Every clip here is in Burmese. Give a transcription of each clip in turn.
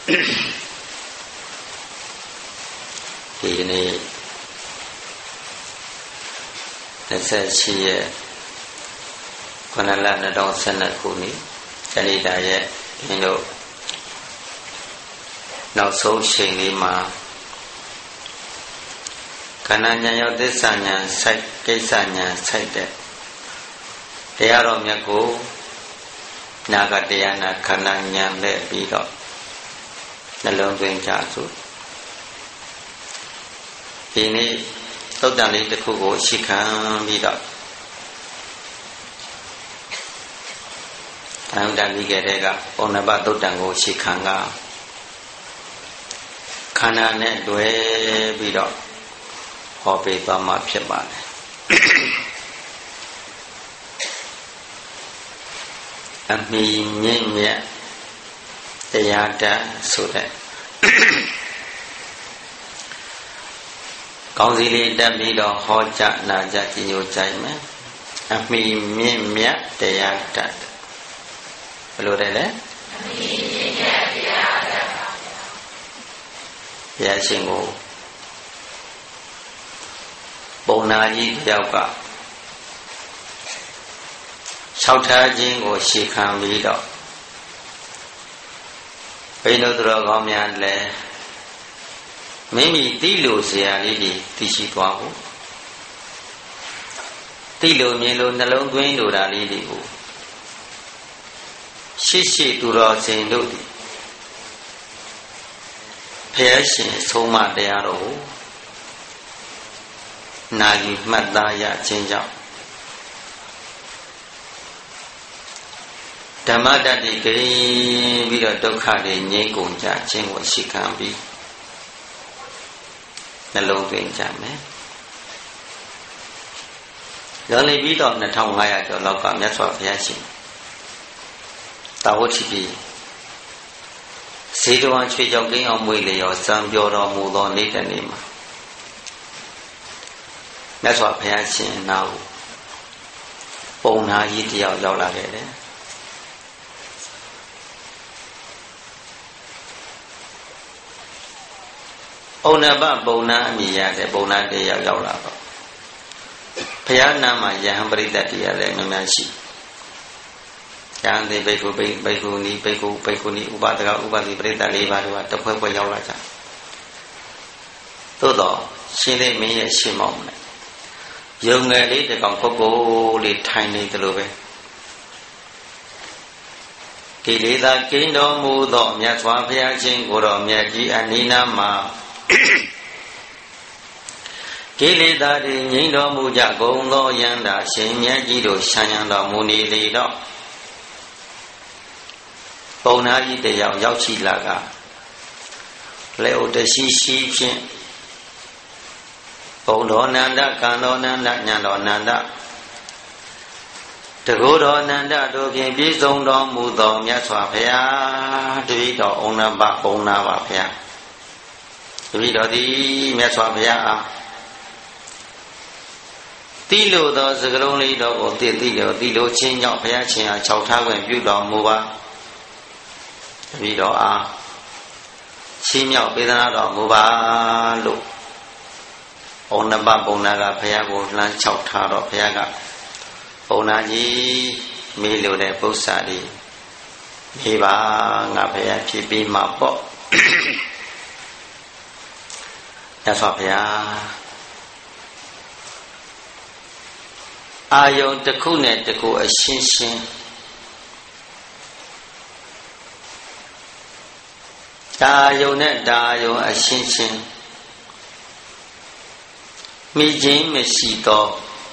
ဒီနေ့28ရက်9လ2012ခုနှစ်ဇနိတာရဲ့ဒီလိုနောက်ဆုံးချိန်လေးမှာခန္ဓာဉာဏ်ရောသစ္စာဉာဏ်စိုက်ကိစ္စဉာဏ်စိုက်တဲ့တရားတော်မြတ်ကိုနာဂတရားနာခန္ဓာဉာဏ်နဲ့ပြီးတော့နှလုံးသွင်းကြစို့ဒီနေ့သုတ်တန်လေးတစ်ခုကိုရှင်းခံပြီးတော့အန္တမိခဲ့တဲ့ကပုံနဘသုတ်တန်ကိုရှင်းခံကခန္ဓာနဲ့တွဲပြီးတော့ဟောပေးသွားမှာဖြစ်ပါတယ်အမိမြင့်မြတ်တရားတတ်ဆိုတဲ့ကောင်းစီလေးတက်ပြီးတော့ဟောကြားနာကြားကြည်ညိုကြိုင်မယ်အမိမြင့်မြတ်တရားတတ်ဘယ်လိုလဲလဲအမိမြင့်မြတ်တရားတတ်ဘုရားရှင်ကိုပုံနာကြီးတယောက်ကလျှောက်ထားခြင်းကိုရှေခံပြီးတော့ဘိန်းတို့တော်ကောင်းများလည်းမိမိသိလို့ဇရာလေးတွေသိရှိသွားဖို့သိလို့မြင်လို့နှလုံးသွင်းလိုတာလေးတွေကိုရှိသူတော်စင်တို့သည်ဘုရားရှင်ဆုံးမတရားတော်ကိုနာယူမှတ်သားရခြင်းကြောင့်ဓမ္မတတ္တိဂိပြီးတော့ဒုက္ခတွေငြိမ်းကုန်ကြခြင်းကိုရှိခံပြီးနှလုံးသွင်းကြမယ်။ရောနေပြီးတော့2500ကျော်လောက်ကမြတ်စွာဘုရားရှင်တာဝတိပိစေတဝန်ချွေကြောင့်ကိန်းအောင်မွေလျောစံပြောတော်မူသောနေ့တနေ့မှာမြတ်စွာဘုရားရှင်နာကိုပုံနာကြီးတယောက်ရောက်လာခဲ့တယ်။ဩနဘပုံနာအမည်ရတဲ့ပုံနာတယောက်ရောက်လာတော့ဘုရားနာမှာယဟန်ပရိသတ်တရားလည်းများများရှိယဟန်တိဘိက္ခုဘိက္ခုနီဘိက္ခုဘိက္ခုနီဥပဒကဥပတိပရိသတ်၄ပါးတို့ကတဖွဲဖွဲရောက်လာကြသို့တော့ရှင်လေးမင်းရဲ့ရှင်းမောင်းနဲ့ယုံငယ်လေးတကောင်ပုဂ္ဂိုလ်လေးထိုင်နေတယ်လို့ပဲကိလေသာကိန်းတော်မူသောမြတ်စွာဘုရားရှင်ကိုတော်မြတ်ကြီးအနိနာမှာကိလေသာတွေငြိမ်းတော်မူကြကုန်သောယန္တာရှင်မြတ်ကြီးတို့ရှမ်းရံတော်မူနေလေတော့ပုံနာကြီးတယောက်ရောက်ရှိလာကလက်ဥတရှိရှိဖြင့်ဘုံတော်နန္ဒကံတော်နန္ဒညံတော်နန္ဒတကုတော်နန္ဒတို့ဖြင့်ပြည့်စုံတော်မူသောမြတ်စွာဘုရားတပည့်တော်ဩနဘပုံနာပါဘုရားတပည့်တော်သည်မြတ်စွာဘုရားအားတိလို့သောစကလုံးလေးတော်ကိုသိလို့တိလို့ချင်းကြောင့်ဘုရားရှင်အား၆ထားခွင့်ပြုတော်မူပါတပည့်တော်အားချင်းမြောက်ပေးသနာတော်မူပါလို့ဩနဘပုံနာကဘုရားကိုလှမ်း၆ထားတော့ဘုရားကပုံနာကြီးမေးလို့တဲ့ပု္ပ္ပာလေးမေးပါငါဘုရားဖြစ်ပြီးမှပေါ့ရသော်ဘုရားအာယုန်တစ်ခုနဲ့တစ်ခုအရှင်းရှင်းဒါယုန်နဲ့ဒါယုန်အရှင်းရှင်းမိခြင်းမရှိသော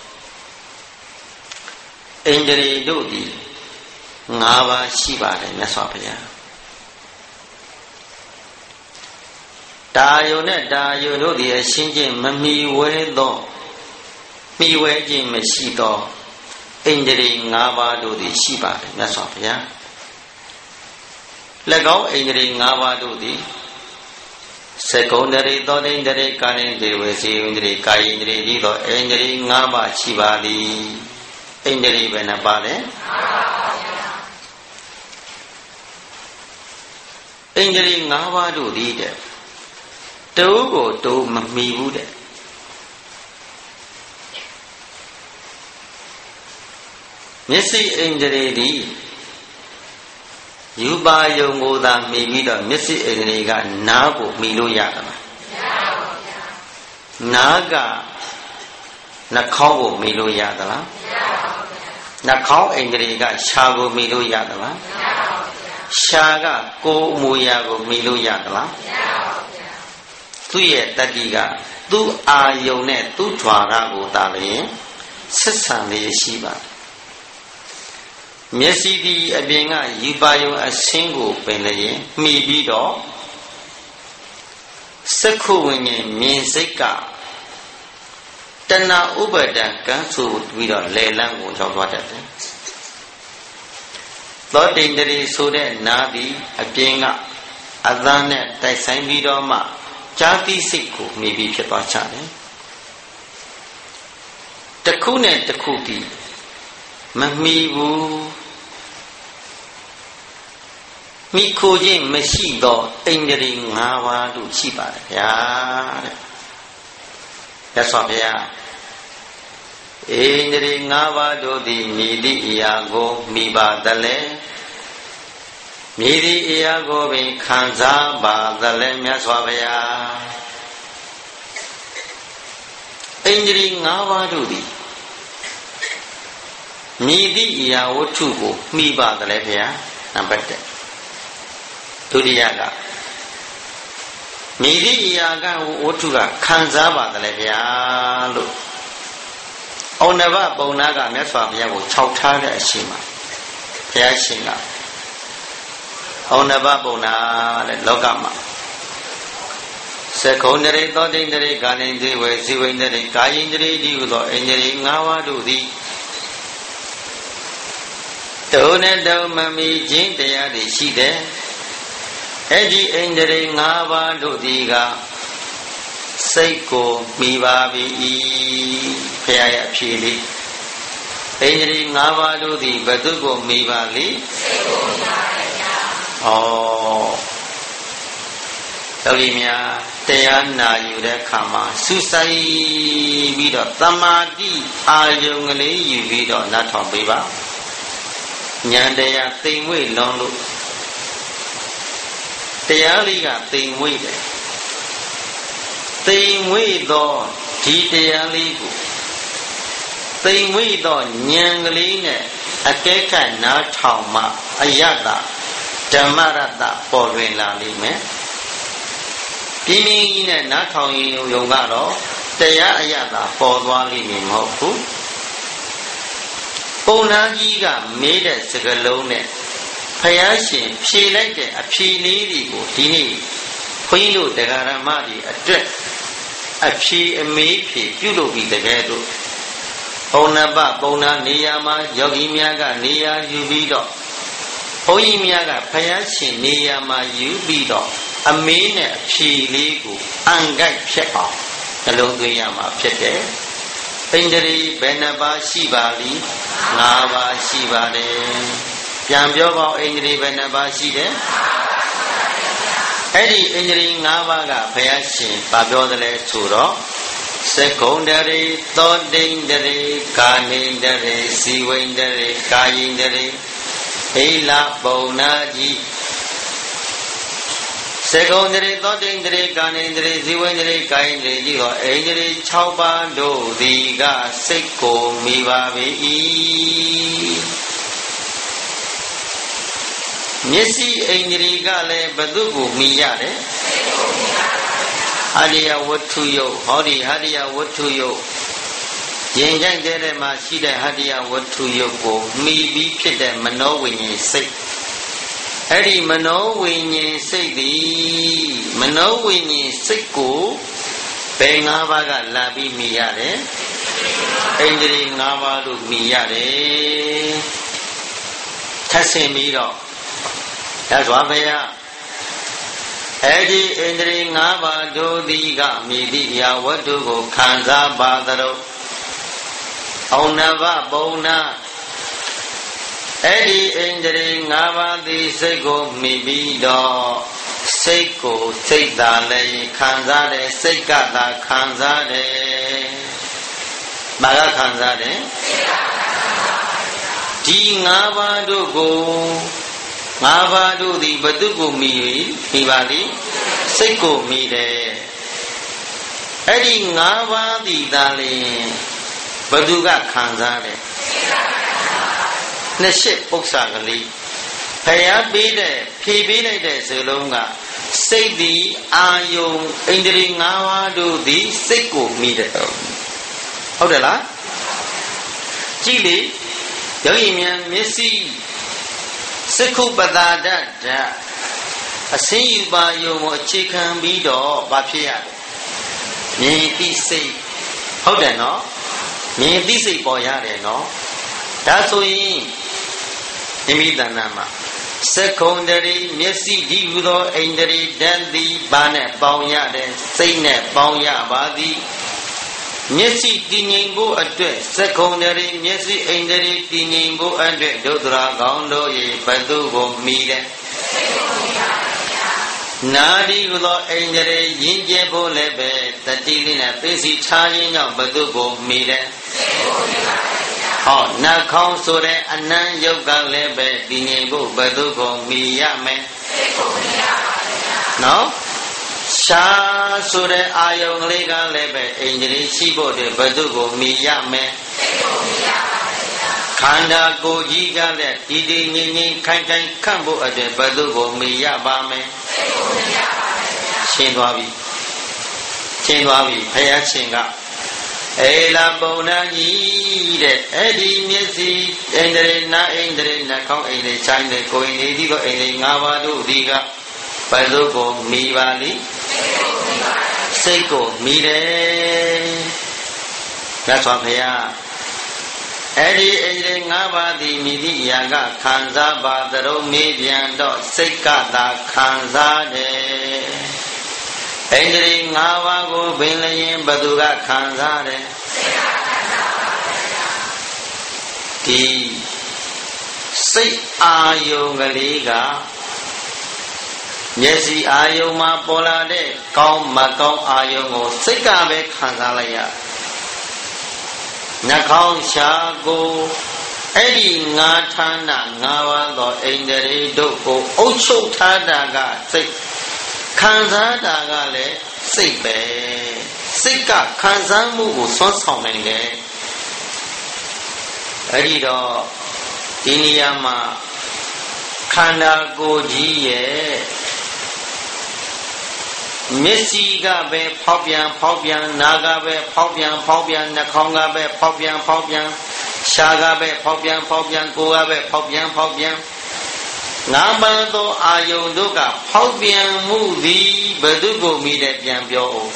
ဣန္ဒြေတို့သည်၅ပါးရှိပါတယ်မြတ်စွာဘုရားတာယုန်နဲ့တာယုန်တို့သည်အရှင်းချင်းမမီဝဲသောမီဝဲခြင်းမရှိသောဣန္ဒြေ၅ပါးတို့သည်ရှိပါတယ်မြတ်စွာဘုရား၎င်းဣန္ဒြေ၅ပါးတို့သည်စကုံတရေသောဣန္ဒြေကာယိန္ဒြေဝစီဣန္ဒြေကာယိန္ဒြေဤသောဣန္ဒြေ၅ပါးရှိပါသည်ဣန္ဒြေဘယ်နှပါလဲဣအိန္ဒြေ၅ပါးတို့သည်တဲ့တိုးကိုတိုးမမီဘူးတဲ့မျက်စိအိန္ဒြေသည်ယူပါယုံကိုသာမီပြီးတော့မျက်စိအိန္ဒြေကနားကိုမီလို့ရတာမရပါဘူးဗျာနားကနှာခေါင်းကိုမီလို့ရသလားမရပါဘူးဗျာနှာခေါင်းအိန္ဒြေကရှားကိုမီလို့ရသလားမရပါဘူးဗျာရှားကကိုယ်အမူအရာကိုမီလို့ရသလားမရပါဘူးဗျာသူ့ရဲ့တတ္တိကသူ့အာယုံနဲ့သူ့ द्वार ကိုသာလျင်ဆက်ဆံလေးရှိပါတယ်မျက်စိဒီအပြင်ကယူပါယုံအဆင်းကိုပင်လည်းမှီပြီးတော့စက္ခုဝိညာဉ်မြင်စိတ်ကတဏှာဥပါဒံကံဆိုပြီးတော့လေလန်းကိုရောက်သွားတတ်တယ်သောတိန္ဒြေဆိုတဲ့နာပြီးအပြင်ကအသံနဲ့တိုက်ဆိုင်ပြီးတော့မှဇာတိစိတ်ကိုမှီပြီးဖြစ်သွားချတယ်တစ်ခုနဲ့တစ်ခုတည်းမမှီဘူးမိခိုခြင်းမရှိသောအိန္ဒြေ၅ပါးတို့ရှိပါတယ်ဗျာတဲ့ရသော်ဗျာအိန္ဒြေ၅ပါးတို့သည်မြည်သည့်အရာကိုမိပါသလဲမြည်သည့်အရာကိုပင်ခံစားပါသလဲမြတ်စွာဘုရားအိန္ဒြေ၅ပါးတို့သည်မြည်သည့်အရာဝတ္ထုကိုမိပါသလဲဗျာနံပါတ်1ဒုတိယကမြည်သည့်အရာကဝတ္ထုကခံစားပါသလဲဗျာလို့ဩနဘပုံနာကမြတ်စွာဘုရားကိုခြောက်ထားတဲ့အချိန်မှာဘုရားရှင်ကဩနဘပုံနာတဲ့လောကမှာသက္ကုံတရေသောတိန္ဒြေကာနိန္ဒြေဝေဇိဝိန္ဒြေကာယိန္ဒြေဒီဟုသောအိန္ဒြေ၅ပါးတို့သည်တုံနဲ့တုံမမီခြင်းတရားတွေရှိတယ်အဲ့ဒီအိန္ဒြေ၅ပါးတို့သည်ကစိတ်ကိုမိပါပြီဖရာရဲ့အဖြေလေးအိန္ဒြေ၅ပါးတို့သည်ဘယ်သူကိုမိပါလိစိတ်ကိုမိပါရဲ့ဗျာဩတော်ကြီးများတရားနာယူတဲ့အခါမှာစူးစိုက်ပြီးတော့သမာဓိအာယုံကလေးယူပြီးတော့နားထောင်ပေးပါဉာဏ်တရားသိမ်မွေ့လွန်လို့တရားလေးကသိမ်မွေ့တယ်သိမ်မွေ့သောဒီတရားလေးကိုသိမ်မွေ့သောဉာဏ်ကလေးနဲ့အကဲခတ်နားထောင်မှအယတ္တဓမ္မရတ္တပေါ်လွင်လာလိမ့်မယ်ပြင်းပြင်းကြီးနဲ့နားထောင်ရင်ယုံကတော့တရားအယတ္တပေါ်သွားလိမ့်မယ်မဟုတ်ဘူးပုံနာကြီးကမေးတဲ့စကားလုံးနဲ့ဖယားရှင်ဖြေလိုက်တဲ့အဖြေလေးတွေကိုဒီနေ့ခွင်းတို့တရားဓမ္မတွေအတွက်အဖြေအမေးဖြေပြုလုပ်ပြီးတကယ်တော့ဘုံနပပုံနာနေရာမှာယောဂီများကနေရာယူပြီးတော့ဘုန်းကြီးများကဖယားရှင်နေရာမှာယူပြီးတော့အမေးနဲ့အဖြေလေးကိုအံကိုက်ဖြစ်အောင်နှလုံးသွင်းရမှာဖြစ်တယ်အိန္ဒြေဘယ်နှပါးရှိပါလိ၅ပါးရှိပါတယ်ပြန်ပြောပါအိန္ဒြေဘယ်နှပါးရှိတယ်အဲ့ဒီအိန္ဒြေ၅ပါးကဘုရားရှင်ဗာပြောတယ်လဲဆိုတော့သက္ကုံတရေသောတိန္ဒြေကာနိန္ဒြေစီဝိန္ဒြေကာယိန္ဒြေဟိလပုံနာကြီးသက္ကုံတရေသောတိန္ဒြေကာနိန္ဒြေဇိဝိန္ဒြေကာယိန္ဒြေကြီးဟောအိန္ဒြေ6ပါးတို့သည်ကစိတ်ကိုမိပါ၏မျက်စိအိန္ဒြေကလည်းဘယ်သူကိုမိရတယ်ဟရိယဝတ္ထုယုတ်ဟောဒီဟရိယဝတ္ထုယုတ်ရင်ကြိုက်တဲ့မှာရှိတဲ့ဟရိယဝတ္ထုယုတ်ကိုမိပြီးဖြစ်တဲ့မနောဝိညာဉ်စိတ်အဲ့ဒီမနောဝိညာဉ်စိတ်သည်မနောဝိညာဉ်စိတ်ကိုဘယ်၅ပါးကလာပြီးမိရတယ်အိန္ဒြေ၅ပါးလို့မိရတယ်ထပ်ဆင်ပြီးတော့ရသော်ဘုရားအဲ့ဒီအိန္ဒြေ၅ပါးတို့သည်ကမိသည့်အရာဝတ္ထုကိုခံစားပါသလိုဩနဘပုံနာအဲ့ဒီအိန္ဒြေ၅ပါးသည်စိတ်ကိုမိပြီးတော့စိတ်ကိုစိတ်သာလည်းခံစားတယ်စိတ်ကသာခံစားတယ်ဘာကခံစားတယ်ဒီ၅ပါးတို့ကို၅ပါးတို့သည်ဘု து ကိုမိ၍ဒီပါလိစိတ်ကိုမိတယ်အဲ့ဒီ၅ပါးသည်သာလျှင်ဘု து ကခံစားတယ်နှစ်ရှစ်ပု္ပ္ပာကလေးဖယားပေးတဲ့ဖြေပေးလိုက်တဲ့စကားလုံးကစိတ်သည်အာယုံဣန္ဒြေ၅ပါးတို့သည်စိတ်ကိုမိတယ်ဟုတ်တယ်လားကြည့်လေယောဂီများမျက်စိစက္ခုပတာဒတ်အစင်းယူပါယုံကိုအခြေခံပြီးတော့ဘာဖြစ်ရလဲမြင်သိစိတ်ဟုတ်တယ်နော်မြင်သိစိတ်ပေါ်ရတယ်နော်ဒါဆိုရင်နိမိတဏ္ဍမှာစက္ခုံတရီမျက်စိဒီဟူသောဣန္ဒြေဓာတ်သည်ဘာနဲ့ပေါင်းရတယ်စိတ်နဲ့ပေါင်းရပါသည်မျက်စိတည်ငြိမ်ဖို့အတွက်စက္ခုံတရီမျက်စိဣန္ဒြေတည်ငြိမ်ဖို့အတွက်ဒုဒရာကောင်းတို့၏ဘသူကိုမိတယ်နာဒီဟူသောဣန္ဒြေရင်းကျက်ဖို့လည်းပဲတတိလေးနဲ့သိစီထားခြင်းကြောင့်ဘသူကိုမိတယ်ဟောနှာခေါင်းဆိုတဲ့အနံ့ယုတ်ကလည်းပဲတည်ငြိမ်ဖို့ဘသူကိုမိရမယ်နော်ရှားဆိုတဲ့အာယုံလေးကလည်းပဲဣန္ဒြေရှိဖို့တဲ့ဘသူကိုမိရမယ်ခန္ဓာကိုယ်ကြီးကလည်းတည်တည်ငြိမ်ငြိမ်ခိုင်ခိုင်ခန့်ဖို့အတွက်ဘသူကိုမိရပါမယ်ရှင်းသွားပြီရှင်းသွားပြီဘုရားရှင်ကအေလာပုံနာကြီးတဲ့အဲ့ဒီမျက်စိဣန္ဒြေနာဣန္ဒြေနှာခေါင်းဣန္ဒြေခြေဣန္ဒြေကိုယ်ဣန္ဒြေဒီကဣန္ဒြေ၅ပါးတို့ဒီကဘယ်သူကိုမိပါလိစိတ်ကိုမိတယ်မြတ်စွာဘုရားအဲ့ဒီဣန္ဒြေ၅ပါးသည်မိသည့်အရာကခံစားပါသရုံမေးပြန်တော့စိတ်ကသာခံစားတယ်ဣန္ဒြေ၅ပါးကိုပင်လျင်ဘသူကခံစားတယ်ဒီစိတ်အာယုံကလေးကမျက်စိအာယုံမှာပေါ်လာတဲ့ကောင်းမကောင်းအာယုံကိုစိတ်ကပဲခံစားလိုက်ရနှာခေါင်းရှားကိုအဲ့ဒီငါဌာန၅ပါးသောဣန္ဒြေတို့ကိုအုပ်ချုပ်ထားတာကစိတ်ခံစားတာကလည်းစိတ်ပဲစိတ်ကခံစားမှုကိုစွမ်းဆောင်နိုင်တယ်အဲ့ဒီတော့ဒီနေရာမှာခန္ဓာကိုယ်ကြီးရဲ့မျက်စိကပဲဖောက်ပြန်နာကပဲဖောက်ပြန်နှာခေါင်းကပဲဖောက်ပြန်ရှားကပဲဖောက်ပြန်ကိုယ်ကပဲဖောက်ပြန်ငါးပါးသောအာယုန်တို့ကဖောက်ပြန်မှုသည်ဘယ်သူကိုမိတဲ့ပြန်ပြောအောင်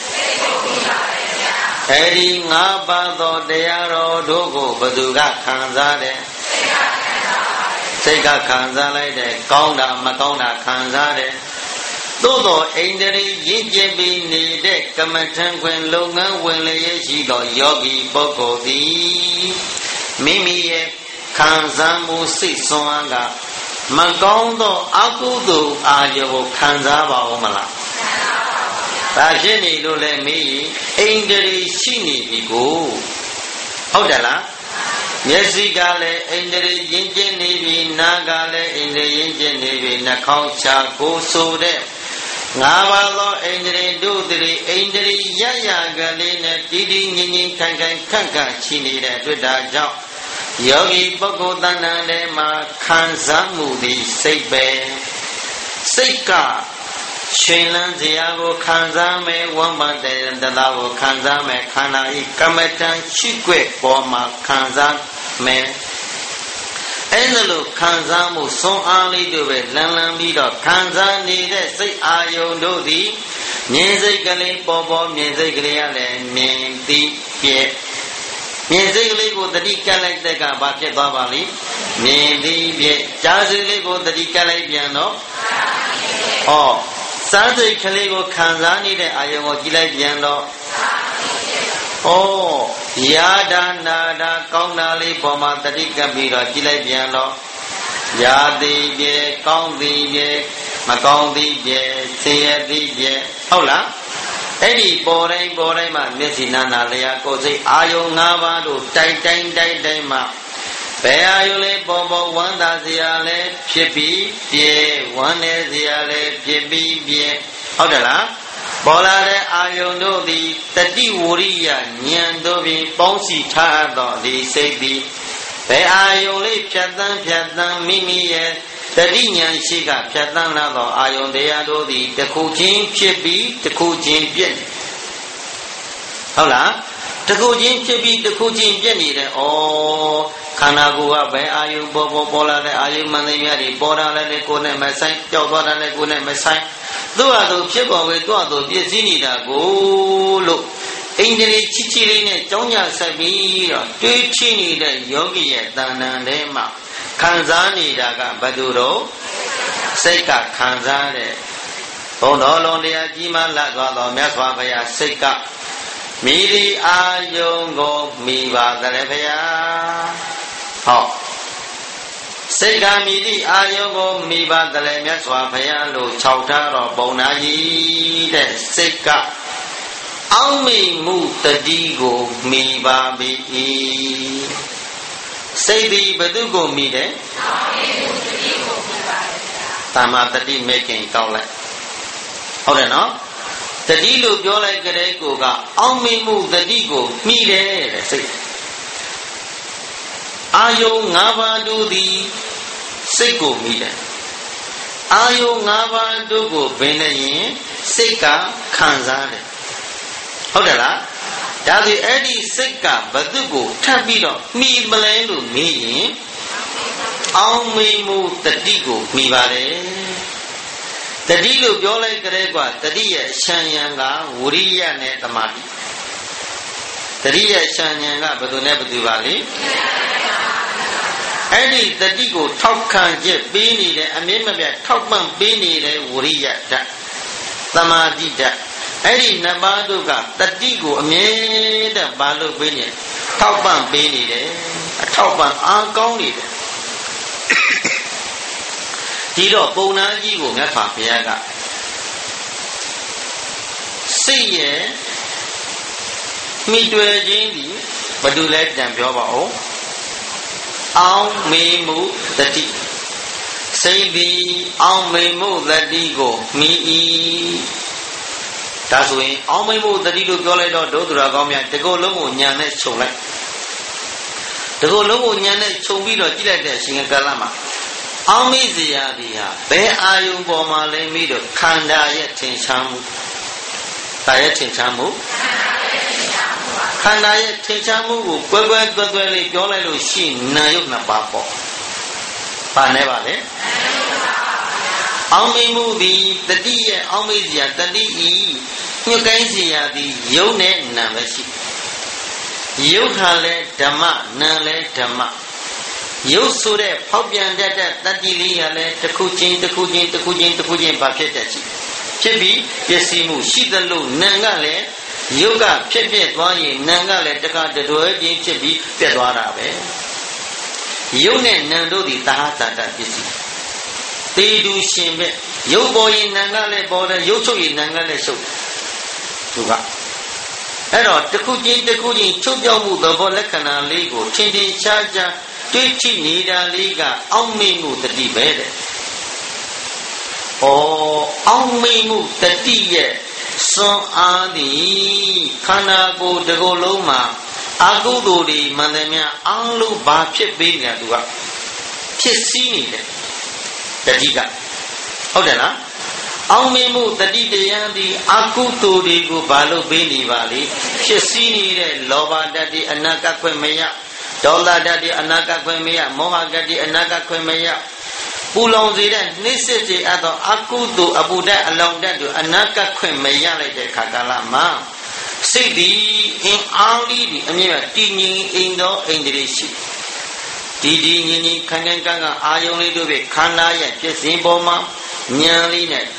အဲဒီငါးပါးသောတရားတော်တို့ကိုဘယ်သူကခံစားတယ်စိတ်ကခံစားလိုက်တယ်ကောင်းတာမကောင်းတာခံစားတယ်သို့သောဣန္ဒြေရင့်ကျက်ပြီးနေတဲ့ကမ္မထံခွင်လုပ်ငန်းဝင်လျက်ရှိသောယောဂီပုဂ္ဂိုလ်သည်မိမိရဲ့ခံစားမှုစိတ်ဆွမ်းအားကမကောင်းသောအကုသိုလ်အာယုံကိုခံစားပါဦးမလားဒါဖြစ်နေလို့လည်းမေးရင်ဣန္ဒြေရှိနေပြီကိုဟုတ်တယ်လားမျက်စိကလည်းဣန္ဒြေရင့်ကျက်နေပြီနားကလည်းဣန္ဒြေရင့်ကျက်နေပြီနှာခေါင်းရှားကိုယ်ဆိုတဲ့ငါးပါးသောဣန္ဒြေတို့သည်ဣန္ဒြေရရကလေးနဲ့တည်တည်ငြိမ်ငြိမ်ခိုင်ခိုင်ခန့်ခန့်ရှိနေတဲ့အတွက်ဒါကြောင့်ယောဂီပုဂ္ဂိုလ်တဏ္ဍာထဲမှာခံစားမှုသည်စိတ်ပဲစိတ်ကရှင်လန်းစရာကိုခံစားမယ်ဝမ်းပန်တဲ့တရားကိုခံစားမယ်ခန္ဓာဤကမ္မတန်ရှိခွဲ့ပေါ်မှာခံစားမယ်အဲ့ဒါလို့ခံစားမှုစွမ်းအားလေးတို့ပဲလန်းလန်းပြီးတော့ခံစားနေတဲ့စိတ်အာယုန်တို့သည်မြင်စိတ်ကလေးပေါ်မြင်စိတ်ကလေးကလည်းမြင်သိပြည့်မြင်စိတ်ကလေးကိုတတိကပ်လိုက်တဲ့ကဘာဖြစ်သွားပါလိမ့်မြင်သိပြည့်ကြားစိတ်လေးကိုတတိကပ်လိုက်ပြန်တော့ဟောစားစိတ်ကလေးကိုခံစားနေတဲ့အာယုံကိုကြည့်လိုက်ပြန်တော့ယာဒါနာဒါကောင်းတာလေးပေါ်မှာတတိကပ်ပြီးတော့ကြည့်လိုက်ပြန်တော့ယာတိပြေကောင်းသည်ပြေမကောင်းသည်ပြည့်ဆင်းရဲသည်ပြည့်ဟုတ်လားအဲ့ဒီပေါ်တိုင်းမှာမျက်စိနာနာလျာကိုယ်စိတ်အာယုံ၅ပါးတို့တိုက်တိုင်းမှာဘယ်အာယုံလေးပေါ်ဝမ်းသာစရာလဲဖြစ်ပြီးပြည့်ဝမ်းနေစရာလဲဖြစ်ပြီးပြည့်ဟုတ်တယ်လားပေါ်လာတဲ့အာယုံတို့သည်တတိဝရိယဉာဏ်တို့ဖြင့်ပေါင်းစီထားသောဒီစိတ်သည်ဘယ်အာယုံလေးဖြတ်တန်းမိမိရဲ့တတိဉာဏ်ရှိကဖြတ်တန်းလာသောအာယုံတရားတို့သည်တစ်ခုချင်းဖြစ်ပြီးတစ်ခုချင်းပြည့်ဟုတ်လားတစ်ခုချင်းဖြစ်ပြီးတစ်ခုချင်းပြည့်နေတယ်ဩခန္ဓာကိုယ်ကဘယ်အာယုံပေါ်လာတဲ့အာယုံမှန်သိများတွေပေါ်လာတဲ့ကိုယ်နဲ့မဆိုင်ကြောက်သွားတဲ့ကိုယ်နဲ့မဆိုင်သူ့ဟာသူဖြစ်ပေါ်ပဲသူ့ဟာသူပြည့်စည်နေတာကိုလို့အိန္ဒြေချီလေးနဲ့ကြောင်းကြဆက်ပြီးတော့တွေးချိနေတဲ့ယောဂီရဲ့တဏ္ဍာန်ထဲမှာခံစားနေတာကဘယ်သူတော့စိတ်ကခံစားတဲ့ဘုံတော်လုံးတရားကြီးမှလတ်သွားတော်မြတ်စွာဘုရားစိတ်ကမိဒီအာယုံကိုမိပါသလဲဘုရားဟောစိတ်ကမိဒီအာယုံကိုမိပါသလဲမြတ်စွာဘုရားလို့ခြောက်ထားတော်ပုံနာကြီးတဲ့စိတ်ကအောက်မိမှုတတိကိုမိပါပြီစိတ်ဒီဘယ်သူကိုမိတယ်တမ္မာတတိမဲ့ခင်ကောက်လိုက်ဟုတ်တယ်နော်တတိလို့ပြောလိုက်ကြတဲ့ကိုကအောက်မိမှုတတိကိုမိတယ်တဲ့စိတ်အာယုံ၅ပါးတို့သည်စိတ်ကိုမိတယ်အာယုံ၅ပါးတို့ကိုဘယ်နဲ့ရင်စိတ်ကခံစားတယ်ဟုတ်တယ်လားဒါဆိုအဲ့ဒီစိတ်ကဘသူကိုထပ်ပြီးတော့မိမလဲလို့မေးရင်အောင်းမိမှုတတိကိုမိပါတယ်တတိလို့ပြောလိုက်ကြတဲ့ကွာတတိရဲ့ရှံယံကဝရိယနဲ့သမာဓိတတိရဲ့ရှံယံကဘသူနဲ့ဘသူပါလဲအဲ့ဒီတတိကိုထောက်ခံချက်ပေးနေတဲ့အမြင့်မပြတ်ထောက်ပံ့ပေးနေတဲ့ဝရိယဓာတ်သမာဓိဓာတ်အဲ့ဒီနှစ်ပါးတို့ကတတိကိုအမြဲတမ်းဘာလို့ပေးနေထောက်ပံ့ပေးနေတယ်အထောက်ပံ့အားကောင်းနေတယ်ဒီတော့ပုံနာကြီးကိုမြတ်စွာဘုရားကစိတ်ရဲ့မိတွေ့ခြင်းဒီဘယ်သူလဲကြံပြောပါဦးအောင်းမေမှုတတိစိတ်ဒီအောင်းမေမှုတတိကိုမိ၏ဒါဆိုရင်အောင်းမိမှုတတိလို့ပြောလိုက်တော့ဒုသူရကောင်းများတကောလုံးကိုညာနဲ့ခြုံလိုက်တကောလုံးကိုညာနဲ့ခြုံပြီးတော့ကြည့်လိုက်တဲ့အချိန်ကာလမှာအောင်းမိစရာဒီဟာဘယ်အာယုံပေါ်မှာလဲပြီးတော့ခန္ဓာရဲ့ထင်ရှားမှုဒါရဲ့ထင်ရှားမှုခန္ဓာရဲ့ထင်ရှားမှုကိုကွဲကွဲလေးပြောလိုက်လို့ရှိနာယုတ်နှစ်ပါးပေါ့ဘာနဲ့ပါလဲအောင်းမိမှုသည်တတိရဲ့အောင်းမိစရာတတိဤညှို့ကိုင်းစရာသည်ယုတ်နဲ့နာပဲရှိယုတ်ဟာလဲဓမ္မနာလဲဓမ္မယုတ်ဆိုတဲ့ဖောက်ပြန်တတ်တဲ့တတိလေးရလဲတစ်ခုချင်းဘာဖြစ်တတ်ရှိဖြစ်ပြီးပျက်စီးမှုရှိသလိုနာကလည်းယုတ်ကဖြစ်သွားရင်နာကလည်းတခါတွဲချင်းဖြစ်ပြီးပြတ်သွားတာပဲယုတ်နဲ့နာတို့သည်သာဟတတပစ္စည်းတေတူရှင်ပဲယုတ်ပေါ်ရင်နာကလည်းပေါ်တယ်ယုတ်ချုပ်ရင်နာကလည်းချုပ်သူကအဲ့တော့တစ်ခုချင်းချုပ်ပြောင်းမှုသဘောလက္ခဏာလေးကိုထင်ထင်ရှားရှားတွေ့ထိနေတာလေးကအောက်မေ့မှုတတိပဲတဲ့အောက်မေ့မှုတတိရဲ့စွမ်းအားသည်ခန္ဓာကိုယ်တစ်ခုလုံးမှာအကုသိုလ်တွေမှန်တယ်များအားလုံးဘာဖြစ်ပေးနေတာသူကဖြစ်စည်းနေတယ်တတိကဟုတ်တယ်လားအောက်မေ့မှုတတိတရားသည်အကုသိုလ်တွေကိုဘာလို့ပေးနေပါလိဖြစ်စည်းနေတဲ့လောဘဓာတ်တွေအနာကခွင့်မရဒေါသဓာတ်တွေအနာကခွင့်မရမောဟဓာတ်တွေအနာကခွင့်မရပူလောင်စေတဲ့နှိစ္စစေအပ်သောအကုသိုလ်အပူဓာတ်အလောင်ဓာတ်တွေအနာကခွင့်မရလိုက်တဲ့ခါကာလမှာစိတ်ဒီအင်းအားလေးဒီအမြဲတည်ငြိမ်အိမ်သောအိန္ဒြေရှိဒီငြိမ်ခံခံကအာယုံလေးတို့ပဲခန္ဓာရဲ့ဖြစ်စဉ်ပေါ်မှာဉာဏ်လေးနဲ့က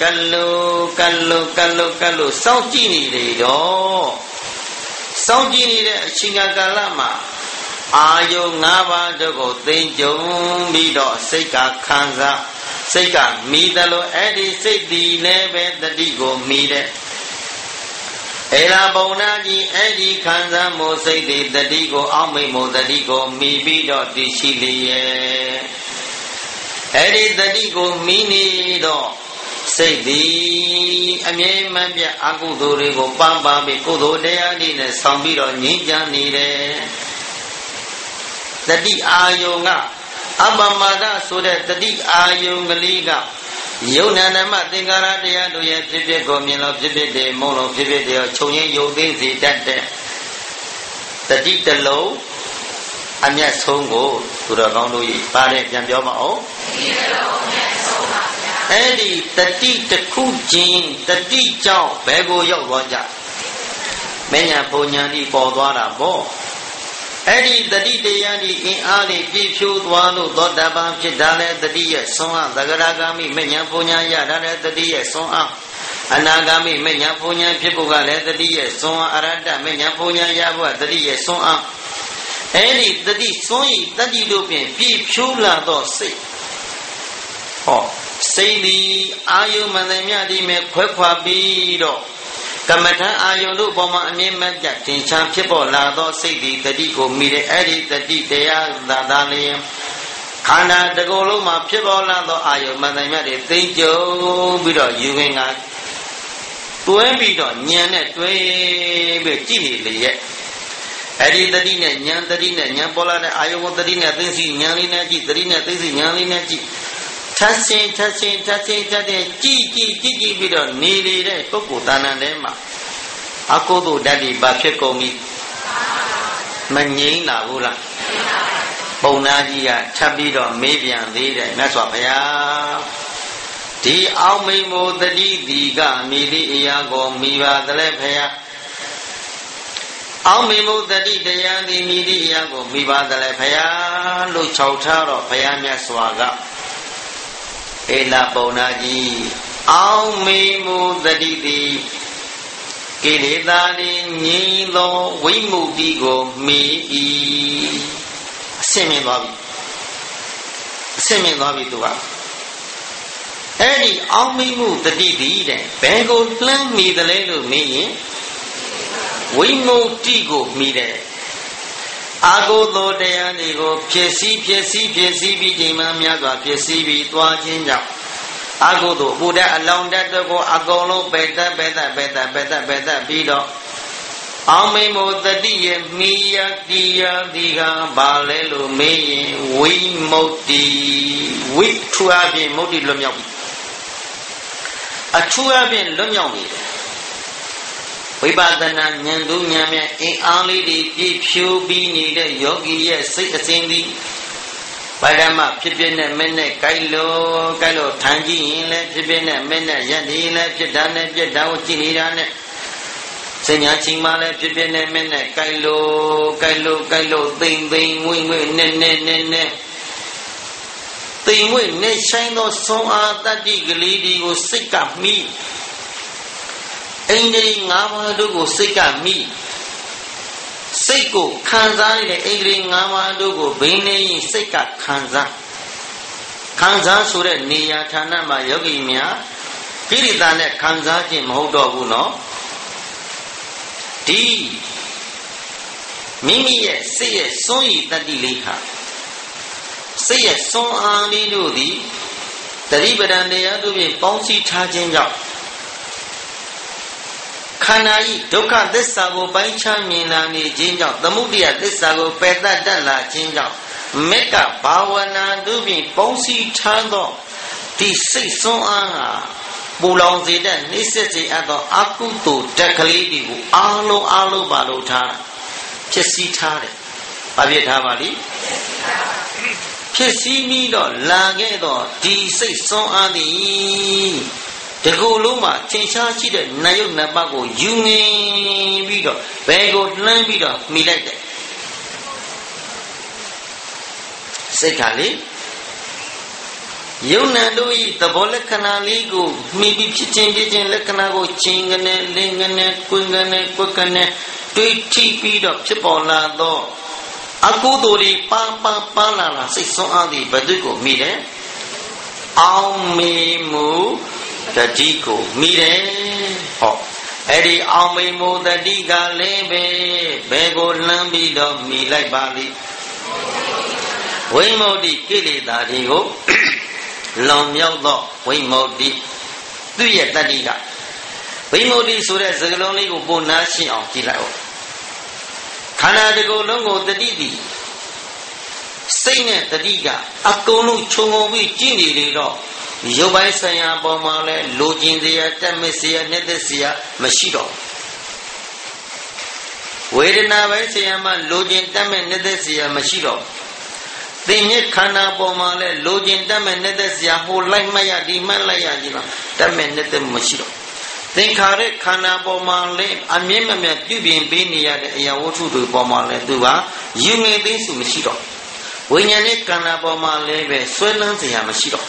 လို့စောင့်ကြည့်နေတယ်တော့စောင့်ကြည့်နေတဲ့အချိန်ကာလမှာအာယုံ၅ပါးတို့ကိုသိကြုံပြီးတော့စိတ်ကခံစားစိတ်ကမိတယ်လို့အဲ့ဒီစိတ်ဒီလည်းပဲတတိကိုမိတဲ့ဧလာပုံနာကြီးအဲ့ဒီခံစားမှုစိတ်ဒီတတိကိုအောက်မိတ်မှုတတိကိုမိပြီးတော့တည်ရှိလျက်အဲ့ဒီတတိကိုမိနေတော့စိတ်ဒီအမြဲမှန်ပြအကုသိုလ်တွေကိုပန်းပန်းပြီးကုသိုလ်တရားတွေနဲ့ဆောင်ပြီးတော့ငြိမ်းချမ်းနေတယ်တတိအာယုံကအပမဒဆိုတဲ့တတိအာယုံကလေးကယုံနာနမသင်္ကာရတရားတို့ရဲ့ဖြစ်ဖြစ်ကိုမြင်လို့ဖြစ်ဖြစ်တယ်မုန်းလို့ဖြစ်ဖြစ်တယ်ခြုံငင်းယုံသိစေတတ်တဲ့တတိတလုံးအမျက်ဆုံးကိုသူတော်ကောင်းတို့ဤပါတယ်ပြန်ပြောပါဦးတတိတလုံးအမျက်ဆုံးပါဗျာအဲ့ဒီတတိတစ်ခုချင်းတတိကြောင့်ဘယ်ကိုရောက်သွားကြမဉ္ဇဉ်ပုံညာတိပေါ်သွားတာပေါ့အဲ့ဒီတတိတရားဒီအင်အားလေးပြည့်ဖြိုးသွားလို့သောတပန်ဖြစ်တာလဲတတိရဲ့ဆွမ်းအားသဂရဂါမိမဉ္ဇဉ်ပုံညာရတာလဲတတိရဲ့ဆွမ်းအားအနာဂါမိမဉ္ဇဉ်ပုံညာဖြစ်ဖို့ကလည်းတတိရဲ့ဆွမ်းအားအရဟတမဉ္ဇဉ်ပုံညာရဖို့ကတတိရဲ့ဆွမ်းအားအဲ့ဒီတတိစွန့်ဤတတိတို့ဖြင့်ပြည့်ဖြိုးလာသောစိတ်ဟောစိတ်ဒီအာယုမန္တမြတိမဲ့ခွဲခွာပြီးတော့ကမ္မထအာယုတို့ပေါ်မှာအမြင့်မတ်ကြတင်ချမ်းဖြစ်ပေါ်လာသောစိတ်ဒီတတိကိုမိတဲ့အဲ့ဒီတတိတရားသာလျင်ခန္ဓာတစ်ခုလုံးမှာဖြစ်ပေါ်လာသောအာယုမန္တမြတွေသိကြုံပြီးတော့ယူဝင်ကတွဲပြီးတော့ဉာဏ်နဲ့တွဲပြီးကြည့်နေလေရဲ့အဲ့ဒီတတိနဲ့ဉာဏ်တတိနဲ့ဉာဏ်ပေါ်လာတဲ့အာယုကိုတတိနဲ့သိသိဉာဏ်လေးနဲ့ကြည့်တတိနဲ့သိသိဉာဏ်လေးနဲ့ကြည့်ထပ်ဆင်းကြည့်ပြီးတော့နေလေတဲ့ပုဂ္ဂိုလ်တဏ္ဍာထဲမှာအကုသိုလ်ဓာတ်တွေဘာဖြစ်ကုန်ပြီမငြိမ်းလာဘူးလားပုံနာကြီးကထပ်ပြီးတော့မေးပြန်သေးတယ်မြတ်စွာဘုရားဒီအောင်မိန်မို့တတိဒီကမိသည့်အရာကိုမိပါသလဲဘုရားအောင်မိမို့တတိတရားသည်မိသည့်အရာကိုမိပါသလဲဘုရားလို့ခြောက်ထားတော့ဘုရားမြတ်စွာကဧလာပုံနာကြီးအောင်မိမို့တတိသည်ကိလေသာနှင့်ငြိမ်းသောဝိမု ക്തി ကိုမိ၏အစင်မြင်သွားပြီသူကအဲ့ဒီအောင်မိမှုတတိသည်တဲ့ဘယ်ကိုလှမ်းမိသလဲလို့မေးရင်ဝိမု ക്തി ကိုမိတဲ့အာဟုသောတရားတွေကိုဖြစ်စည်းပြီးချိန်မှများစွာဖြစ်စည်းပြီးသွားခြင်းကြောင့်အာဟုသောဘုရားအလောင်းတတ်ကိုအကုန်လုံးပယ်တတ်ပြီးတော့အောင်မိမို့တတိရဲ့မိယတိယဒီကဘာလဲလို့မေးရင်ဝိမု ക്തി ဝိထူအပြင်မု ക്തി လွတ်မြောက်ပြီအထူးအပြင်လွတ်မြောက်နေတယ်ဝိပဿနာဉာဏ်သူဉာဏ်မြတ်အင်အားလေးတွေပြည့်ဖြိုးပြီးနေတဲ့ယောဂီရဲ့စိတ်အစဉ်သည်ဗဒမဖြစ်ဖြစ်နဲ့မဲ့နဲ့ကြိုက်လို့ထမ်းကြည့်ရင်လည်းဖြစ်ဖြစ်နဲ့မဲ့နဲ့ရက်နေလည်းဖြစ်တာနဲ့ပြက်တာကိုကြည့်နေတာနဲ့စဉ္ညာချင်းမှလည်းဖြစ်ဖြစ်နဲ့မဲ့နဲ့ကြိုက်လို့သိမ့်ဝိနဲ့သိမ့်ဝိနဲ့ဆိုင်သောဆုံးအားတတ္တိကလေးတွေကိုစိတ်ကမိအိန္ဒြေ၅ပါးတို့ကိုစိတ်ကမိစိတ်ကိုခံစားနေတဲ့အိန္ဒြေ၅ပါးတို့ကိုဘိနေရင်စိတ်ကခံစားဆိုတဲ့နေရာဌာနမှာယောဂီများကိရိတာနဲ့ခံစားခြင်းမဟုတ်တော့ဘူးနော်ဒီမိမိရဲ့စိတ်ရဲ့စွန့်ရည်တတ္တိလေးဟာစိတ်ရဲ့စွန့်အားလေးတို့သည်တတိပဒံတရားတို့ဖြင့်ပေါင်းစည်းထားခြင်းကြောင့်ခန္ဓာဤဒုက္ခသစ္စာကိုပိုင်းခြားမြင်လာနေခြင်းကြောင့်သမုဒယသစ္စာကိုပယ်တတ်လာခြင်းကြောင့်မေတ္တာဘာဝနာတို့ဖြင့်ပေါင်းစည်းထားသောဒီစိတ်စွမ်းအားဟာပူလောင်စေတဲ့နှိစ္စစေအပ်သောအကုသိုလ်တက်ကလေးတွေကိုအားလုံးပါလို့ထားဖြစ်စည်းထားတယ်။ဘာဖြစ်ထားပါလိဖြစ်စည်းပြီးတော့လာခဲ့တော့ဒီစိတ်စွမ်းအားသည်ဒီကိုယ်လုံးမှာသင်ရှားရှိတဲ့နာယုတ်နပကိုယူငင်ပြီးတော့ဘယ်ကိုလှမ်းပြီးတော့မိလိုက်တယ်စိတ်ကလေယုံနံတို့ဤသဘောလက္ခဏာလေးကိုမိပြီးဖြစ်ခြင်းလက္ခဏာကိုချင်းကနေလင်းကနေကွင်းကနေကွက်ကနေတွေးထိပြီးတော့ဖြစ်ပေါ်လာသောအကုသိုလ်တွေပန်းလာစိတ်ဆွမ်းအားသည်ဘယ်သူကိုမိတယ်အောင်မေမှုတတိကိုမိတယ်ဟောအဲ့ဒီအောင်မေမှုတတိကလည်းပဲဘယ်ကိုလှမ်းပြီးတော့မိလိုက်ပါလိဝိမု ക്തി ကိလေသာတွေကိုလွန်မြောက်သောဝိမု ക്തി သူ့ရဲ့တတိကဝိမု ക്തി ဆိုတဲ့စကားလုံးလေးကိုပိုနားရှင်းအောင်ကြည့်လိုက်အောင်ခန္ဓာတစ်ခုလုံးကိုတတိတိစိတ်နဲ့တတိကအကုန်လုံးခြုံငုံပြီးကြည့်နေလေတော့ရုပ်ပိုင်းဆိုင်ရာပေါ်မှာလဲလိုချင်စရာတက်မဲ့စရာနှစ်သက်စရာမရှိတော့ဝေဒနာပိုင်းဆိုင်ရာမှာလိုချင်တက်မဲ့နှစ်သက်စရာမရှိတော့သင်္ညေခန္ဓာပေါ်မှာလဲလိုချင်တက်မဲ့နှစ်သက်စရာဟိုလိုက်မှတ်ရဒီမှတ်လိုက်ရကြီးမှာတက်မဲ့နှစ်သက်မရှိတော့သင်္ခါရခန္ဓာပေါ်မှာလဲအမြင့်မမြတ်ပြုပြင်ပေးနေရတဲ့အရာဝတ္ထုတွေပေါ်မှာလဲသူကယူငယ်သိစုမရှိတော့ဝိညာဉ်နဲ့ခန္ဓာပေါ်မှာလဲပဲဆွဲလန်းစရာမရှိတော့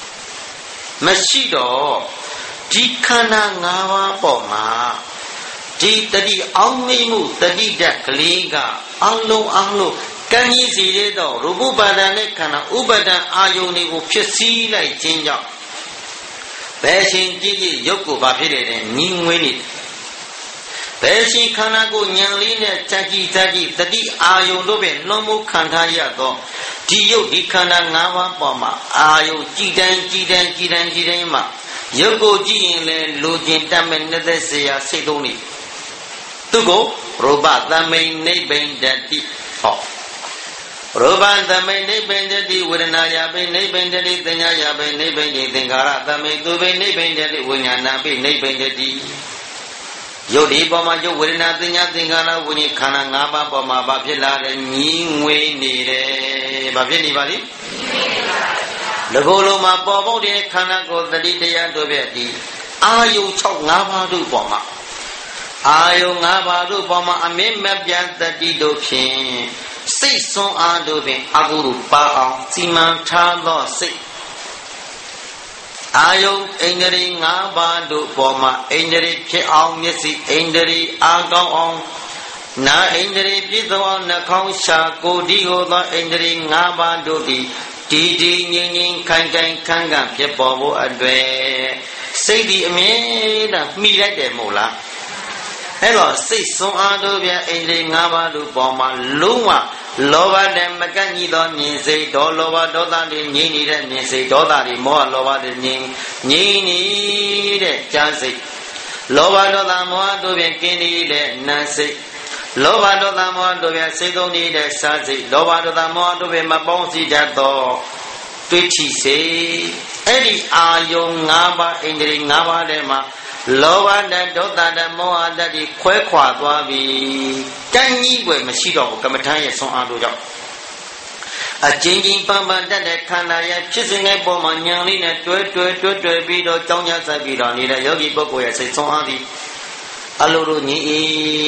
ဒီခန္ဓာ၅ပါးပေါ်မှာဒီတတိအောင်မိမှုတတိဓာတ်ကလေးကအလုံးကံကြီးစီတဲ့တော့ရူပပါဒနဲ့ခန္ဓာဥပါဒံအာယုန်တွေကိုဖြစ်စည်းလိုက်ခြင်းကြောင့်ဘယ်ရှင်ကြည့်ရုပ်ကိုဘာဖြစ်နေတယ်ညီငွေးနေဘယ်ရှင်ခန္ဓာကိုဉာဏ်လေးနဲ့ကြည့်တတိအာယုန်တို့ပဲလွန်မှုခံထားရတော့ဒီရုပ်ဒီခန္ဓာ၅ပါးပေါ်မှာအာယုန်ကြည်တိုင်းမှာရုပ်ကိုကြည့်ရင်လည်းလိုချင်တတ်မဲ့နှစ်သက်စရာစိတ်သုံးနေသူကိုရူပသမိန်နိဗ္ဗိန္ဒတိဟောရူပသမိန်နိဗ္ဗိန္ဒတိဝေဒနာယပိနိဗ္ဗိန္ဒတိသင်္ညာယပိနိဗ္ဗိန္ဒတိသင်္ခါရသမိန်သူပိနိဗ္ဗိန္ဒတိဝိညာဏပိနိဗ္ဗိန္ဒတိရုပ်ဒီပေါ်မှာရုပ်ဝေဒနာသင်္ညာသင်္ခါရဝိညာဉ်ခန္ဓာ၅ပါးပေါ်မှာဘာဖြစ်လာလဲညီငွေနေတယ်ဘာဖြစ်နေပါလိလကိုယ်လုံးမှာပေါ်ပေါက်တဲ့ခန္ဓာကိုယ်တတိတရားတို့ပဲဒီအာယုံ6 5ပါးတို့ပေါ်မှာအာယုံ5ပါးတို့ပေါ်မှာအမြင့်မပြတ်တတိတို့ဖြင့်စိတ်စွမ်းအားတို့ဖြင့်အကုသိုလ်ပါအောင်စီမံထားသောစိတ်အာယုံဣန္ဒြေ5ပါးတို့ပေါ်မှာဣန္ဒြေဖြစ်အောင်မျက်စိဣန္ဒြေအာကောင်းအောင်နာဣန္ဒြေပြည့်စုံအောင်နှာခေါင်းရှာကိုယ်ဒီဟောသောဣန္ဒြေ5ပါးတို့သည်ဒီငြိမ်ခိုင်ခန်းဖြစ်ပေါ်ဖို့အတွက်စိတ်ဒီအမြဲတမ်းမှီလိုက်တယ်မို့လားအဲ့တော့စိတ်စွမ်းအားတို့ပြန်ဣန္ဒြေ5ပါးတို့ပေါ်မှာလုံးဝလောဘနဲ့မကန့်ညီသောမြင်စိတ်ဒေါလောဘဒေါသတွေငြိမ့်နေတဲ့မြင်စိတ်ဒေါသတွေမောဟလောဘတွေငြိမ့်နေတဲ့ကြားစိတ်လောဘဒေါသမောဟတို့ပြန်ကင်းနေတဲ့နာစိတ်လောဘဒေါသမောဟတို့ပြန်စိတ်သုံးနေတဲ့စာစိတ်လောဘဒေါသမောဟတို့ပြန်မပေါင်းစည်းတတ်သောတွေ့ထိစိတ်အဲ့ဒီအာယုံ5ပါးဣန္ဒြေ5ပါးထဲမှာလောဘတဒေါသတမောဟတတိခွဲခွာသွားပြီတန်ကြီးွယ်မရှိတော့ဘူးကမ္မထာရဲ့ဆွမ်းအားတို့ကြောင့်အချင်းချင်းပန်းတတ်တဲ့ခန္ဓာရဲ့ဖြစ်စဉ်ရဲ့ပုံမှာဉာဏ်လေးနဲ့တွဲပြီးတော့ကြောင်းကြဆက်ပြီးတော့နေတဲ့ယောဂီပုဂ္ဂိုလ်ရဲ့စိတ်ဆွမ်းအားသည်အလိုလိုညီပြီး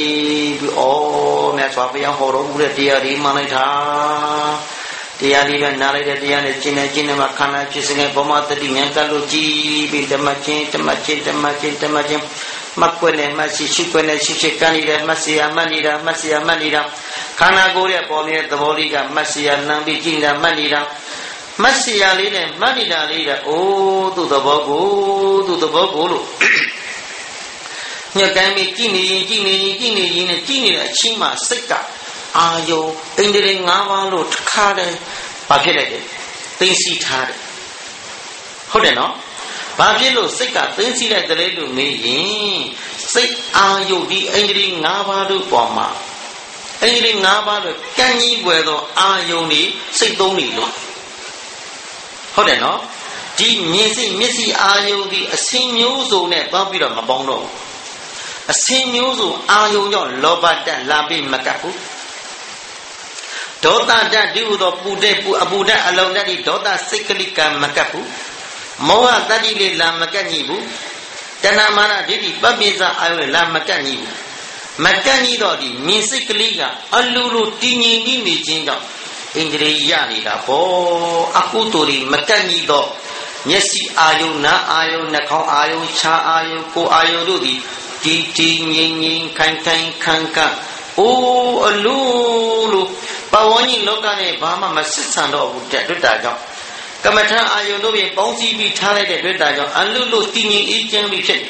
မြတ်စွာဘုရားဟောတော်မူတဲ့တရားဒီမှန်လိုက်တာတရားလေးပဲနားလိုက်တဲ့တရားနဲ့ကျင့်နေမှာခန္ဓာဖြစ်စဉ်ရဲ့ပုံမှာတတိဉာဏ်ကလို့ကြည်ပြီးဓမ္မချင်းမကွနဲ့မရှိရှိကွနဲ့ရှိကန်းနေတဲ့မဆီယာမှတ်နေတာခန္ဓာကိုယ်ရဲ့ပေါ်နေတဲ့သဘောလေးကမဆီယာနံပြီးကြည်နေတာမှတ်နေတာမဆီယာလေးနဲ့မှတ်နေတာလေးကအိုးသူ့သဘောကိုလို့ညကမ်းပြီးကြည်နေရင်နဲ့ကြည်နေတဲ့အချင်းမှစိတ်ကအာယုံဣန္ဒြေ5ပါးလို့တခါတည်းဘာဖြစ်လိုက်လဲသိသိထားတယ်ဟုတ်တယ်နော်ဘာဖြစ်လို့စိတ်ကသိသိလိုက်တယ်လို့မေးရင်စိတ်အာယုံဒီဣန္ဒြေ5ပါးတို့ပေါ်မှာဣန္ဒြေ5ပါးတို့ကံကြီးွယ်သောအာယုံတွေစိတ်သုံးနေလို့ဟုတ်တယ်နော်ဒီမြင်စိမျက်စိအာယုံဒီအစင်းမျိုးစုံနဲ့ပေါင်းပြီးတော့မပေါင်းတော့ဘူးအစင်းမျိုးစုံအာယုံကြောင့်လောဘတက်လာပြီးမကပ်ဘူးဒေါသဓာတ်ဒီဟုသောပူအပူဓာတ်အလုံးဓာတ်ဒီဒေါသစိတ်ကလိကမကပ်ဘူးမောဟတတ္တိလေးလာမကပ်ညီဘူးတဏမာနဒိဋ္ဌိပပိစအာယုလာမကပ်ညီဘူးမကပ်ညီတော့ဒီမြင်စိတ်ကလေးကအလူလိုတည်ငြိမ်နေခြင်းကြောင့်ဣန္ဒြေရနေတာပေါ့အကုသိုလ်တွေမကပ်ညီတော့မျက်စိအာယုနားအာယုနှာခေါင်းအာယုခြားအာယုကိုယ်အာယုတို့သည်တည်ငြိမ်ခိုင်ခန်းအိုးအလူလိုပဝန်းကျင်လောကနဲ့ဘာမှမဆက်ဆံတော့ဘူးတဲ့တွေ့တာကြောင့်ကမ္မထအာယုန်တို့ဖြင့်ပေါင်းစည်းပြီးထားလိုက်တဲ့တွေ့တာကြောင့်အလွတ်လို့တည်ငြိမ်အေးချမ်းပြီးဖြစ်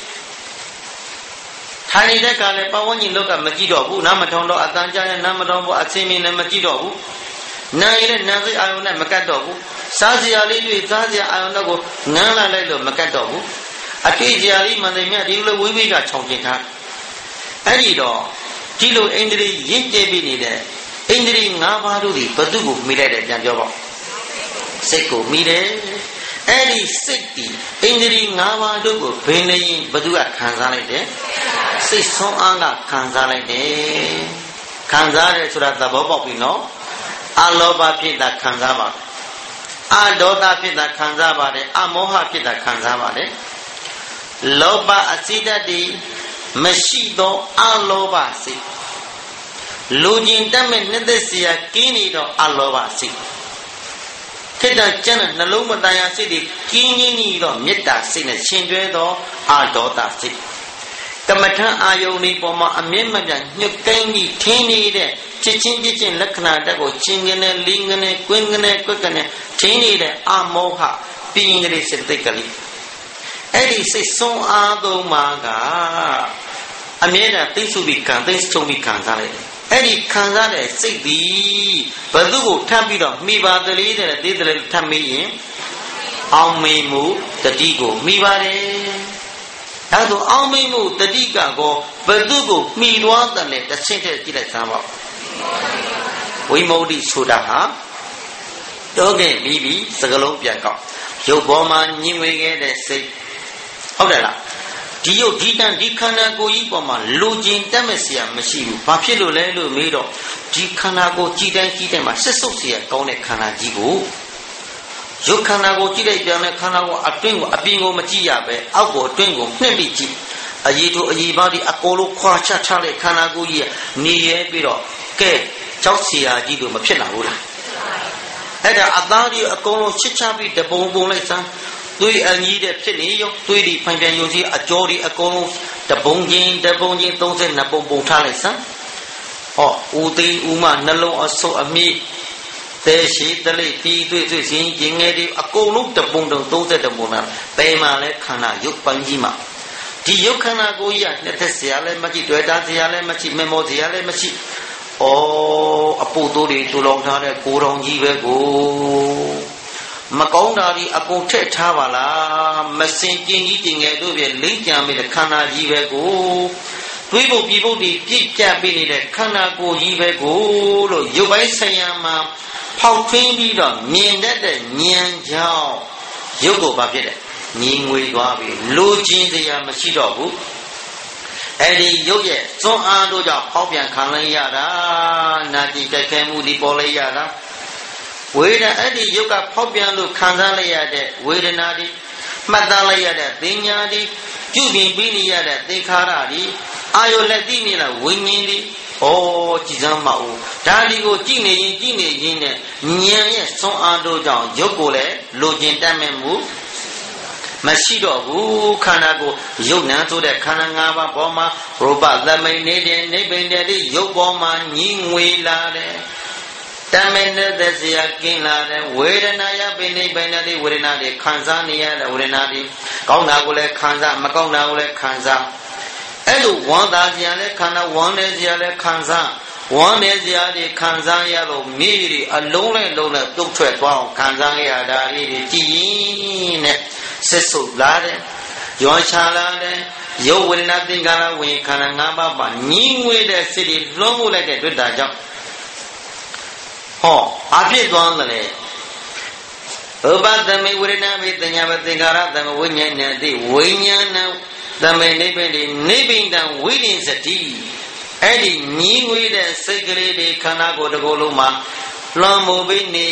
ထိုင်နေတဲ့ကလည်းပဝန်းကျင်လောကမကြည့်တော့ဘူးနားမထောင်တော့အတန်ကြားနဲ့နားမထောင်ဘူးအစင်းမင်းလည်းမကြည့်တော့ဘူးနားရတဲ့နားစိတ်အာယုန်နဲ့မကတ်တော့ဘူးစားစရာလေးတွေ့စားစရာအာယုန်တော့ကိုငန်းလာလိုက်လို့မကတ်တော့ဘူးအတွေ့အကြုံလေးမှန်တယ်မြတ်ဒီလိုဝိဝိကခြောင်ကျင်ထားအဲ့ဒီတော့ဒီလိုအိန္ဒြေရင့်ကျဲပြီးနေတဲ့အိန္ဒြေ၅ပါးတို့ဒီဘသူကိုမိလိုက်တယ်ပြန်ပြောပါစိတ်ကိုမိတယ်အဲ့ဒီစိတ်ဒီအိန္ဒြေ၅ပါးတို့ကိုဘယ်နေရင်ဘသူကခံစားလိုက်တယ်စိတ်ဆုံးအားကခံစားလိုက်တယ်ခံစားတယ်ဆိုတာသဘောပေါက်ပြီနော်အလောဘဖြစ်တာခံစားပါအဒေါသဖြစ်တာခံစားပါတယ်အမောဟဖြစ်တာခံစားပါတယ်လောဘအစိတ္တိမရှိသောအလောဘစိတ်လူကျင်တတ်မဲ့နှစ်သက်เสียကင်းနေတော့အလောဘစိတ်ခိတ္တကျမ်းတဲ့နှလုံးမတန်ရာစိတ်တွေကင်းကြီးကြီးတော့မေတ္တာစိတ်နဲ့ရှင်တွဲသောအဒေါသစိတ်ကမ္မထအာယုန်ဒီပေါ်မှာအမြင့်မပြတ်ညှို့ကိုင်းပြီးထင်းနေတဲ့ဖြစ်ချင်းပြချင်းလက္ခဏာတက်ကိုချင်းကနေလင်းကနေကွင်းကနေကွက်ကနေထင်းနေတဲ့အမောဟပြင်းကလေးစိတ်ကလေးအဲ့ဒီစိတ်ဆုံးအားသုံးပါကအမြဲတမ်းသိစုပြီးခံသိဆုံးပြီးခံစားလိုက်တယ်အဲ့ဒီခံစားတဲ့စိတ်သည်ဘယ်သူကိုထပ်ပြီးတော့မိပါတလေးတဲ့သေးတယ်ထပ်မိရင်အောင်မေမှုတတိကိုမိပါတယ်ဒါဆိုအောင်မေမှုတတိကကောဘယ်သူကိုမိသွားတယ်လဲတစ်ဆင့်တည်းကြည့်လိုက်စမ်းပါဝိမု ക്തി ဆိုတာဟာတော့ခဲ့ပြီးစကလုံးပြန်ကောက်ရုပ်ပေါ်မှာညင်ဝေခဲ့တဲ့စိတ်ဟုတ်တယ်လားဒီရုပ်ဒီတန်ဒီခန္ဓာကိုယ်ကြီးပေါ်မှာလူကျင်တတ်မဲ့เสียမရှိဘူးဘာဖြစ်လို့လဲလို့မေးတော့ဒီခန္ဓာကိုယ်ကြည်တိုင်းမှာစစ်ဆုပ်เสียကောင်းတဲ့ခန္ဓာကြီးကိုရုပ်ခန္ဓာကိုကြည့်လိုက်ပြန်တဲ့ခန္ဓာကိုအတွင်းကိုအပြင်ကိုမကြည့်ရပဲအောက်ကိုအတွင်းကိုနှိမ့်ပြီးကြည့်အရေးတို့အရေးပါဒီအကိုလိုခွာချထားတဲ့ခန္ဓာကိုယ်ကြီးကနေရဲပြီးတော့ကဲကြောက်เสียကြီးတို့မဖြစ်လာဘူးလားအဲ့ဒါအသားကြီးအကုန်လုံးချစ်ချပြီးတပုံပုံလိုက်စမ်းသွေးအညီတဲ့ဖြစ်နေရောသွေးဒီဖိုင်ပြန်ယုံစီအကြောဒီအကုန်လုံးတပုံချင်း32ပုံပုံထားလိုက်စမ်းဟောဦးသိန်းဦးမနှလုံးအဆုပ်အမြင့်တဲရှိတလိတီးသွေးစင်းကျင်ငယ်ဒီအကုန်လုံးတပုံ32ပုံလားဘယ်မှာလဲခန္ဓာရုပ်ပိုင်းကြီးမှာဒီရုပ်ခန္ဓာကိုကြီးကနှစ်သက်เสียလည်းမကြည့်တွေ့တာเสียလည်းမကြည့်မမောเสียလည်းမကြည့်ဩအပုတိုးတွေတူလောင်ထားတဲ့ကိုယ်တော်ကြီးပဲကိုမကောင်းတာဒီအကုန်ထည့်ထားပါလားမစင်ကျင်ကြီးတင်ငယ်တို့ပြလိမ့်ကြံမိတဲ့ခန္ဓာကြီးပဲကိုတွေးဖို့ပြဖို့ဒီပြည့်ကြပေးနေတဲ့ခန္ဓာကိုယ်ကြီးပဲကိုလို့ရုပ်ပိုင်းဆိုင်ရာမှာဖောက်ထွင်းပြီးတော့မြင်တတ်တဲ့ဉာဏ်ကြောင့်ရုပ်ကိုဘာဖြစ်လဲငြိမ်ငွေသွားပြီလိုချင်တရားမရှိတော့ဘူးအဲ့ဒီရုပ်ရဲ့စွမ်းအားတို့ကြောင့်ဖောက်ပြန်ခံလိုက်ရတာနာတိကြိုက်ခဲမှုဒီပေါ်လိုက်ရတာဝေဒနာအဲ့ဒီရုပ်ကဖောက်ပြန်လို့ခံစားလိုက်ရတဲ့ဝေဒနာဒီမှတ်သားလိုက်ရတဲ့သိညာဒီပြုပြင်ပြီးနေရတဲ့သေခါရဒီအာယုလက်သိနေလားဝိညာဉ်ဒီဩကြည်စမ်းမအောင်ဒါဒီကိုကြည်နေရင်နဲ့ဉာဏ်ရဲ့စွမ်းအားတို့ကြောင့်ရုပ်ကိုလည်းလိုချင်တတ်မဲ့မှုမရှိတော့ဘူးခန္ဓာကိုရုပ်နာဆိုတဲ့ခန္ဓာ၅ပါးပေါ်မှာရူပသမိန်နေတဲ့နိဗ္ဗာန်တည်းရုပ်ပေါ်မှာညီငွေလာတယ်တမေနဲ့သက်စရာကင်းလာတယ်ဝေဒနာရပိနိဗ္ဗာန်တည်းဝေဒနာတွေခံစားနေရတဲ့ဝေဒနာတွေကောင်းတာကိုလည်းခံစားမကောင်းတာကိုလည်းခံစားအဲ့လိုဝမ်းသာစရာလည်းခန္ဓာဝမ်းနေစရာလည်းခံစားဝမ်းနေစရာတွေခံစားရလို့မိတွေအလုံးနဲ့လုံးနဲ့တုတ်ထွက်သွားအောင်ခံစားရတာလေးတွေကြည်ရင်နဲ့ဆက်စုပ်လာတယ်ရောချလာတယ်ရုပ်ဝေဒနာသင်္ခါရဝိညာဉ်ခန္ဓာ၅ပါးမှာညီငွေတဲ့စိတ်တွေလွှမ်းမိုးလိုက်တဲ့တွေ့တာကြောင့်ဟောအဖြစ်သွားတယ်လေဥပသမေဝေဒနာဝေသညာဝသင်္ခါရသမေဝိညာဏတိဝိညာဏသမေနိဗ္ဗာန်နိဗ္ဗာန်ဝိရိစတိအဲ့ဒီညီငွေတဲ့စိတ်ကလေးတွေခန္ဓာကိုယ်တစ်ခုလုံးမှာလွန်မိုးပြီးနေ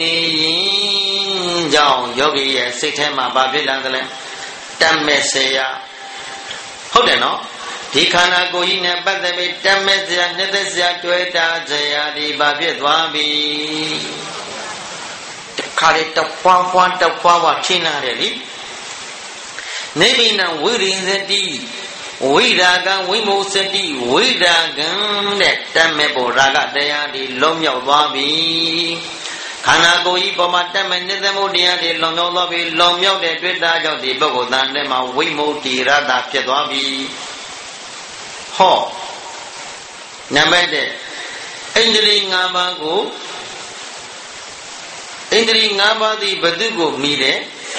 ရင်ကြောင့်ယောဂီရဲ့စိတ်ထဲမှာဘာဖြစ်လာသလဲတတ်မဲ့เสียဟုတ်တယ်နော်ဒီခန္ဓာကိုယ်ကြီးနဲ့ပတ်သက်ပြီးတတ်မဲ့เสียနှစ်သက်เสียတွေ့တာเสียဒီဘာဖြစ်သွားပြီတခါလေးတဖွာဖွာထင်းလာတယ်လေနိဗ္ဗာန်ဝိရိယစတိဝိရာဂံဝိမုစတိဝိရာဂံတဲ့တတ်မဲ့ပေါ်ရာဂတရားဒီလုံးမြောက်သွားပြီခန္ဓာကိုယ်ကြီးပေါ်မှာတက်မဲ့နေသမုဒ္ဒရာတွေလွန်မြောက်သွားပြီလွန်မြောက်တဲ့တွေ့တာကြောင့်ဒီပုဂ္ဂိုလ်တန်တဲ့မှာဝိမု ക്തി ရတ္တဖြစ်သွားပြီဟောနံပါတ်1ဣန္ဒြေ5ပါးကိုဣန္ဒြေ5ပါးသည်ဘယ်သူကိုမိတယ်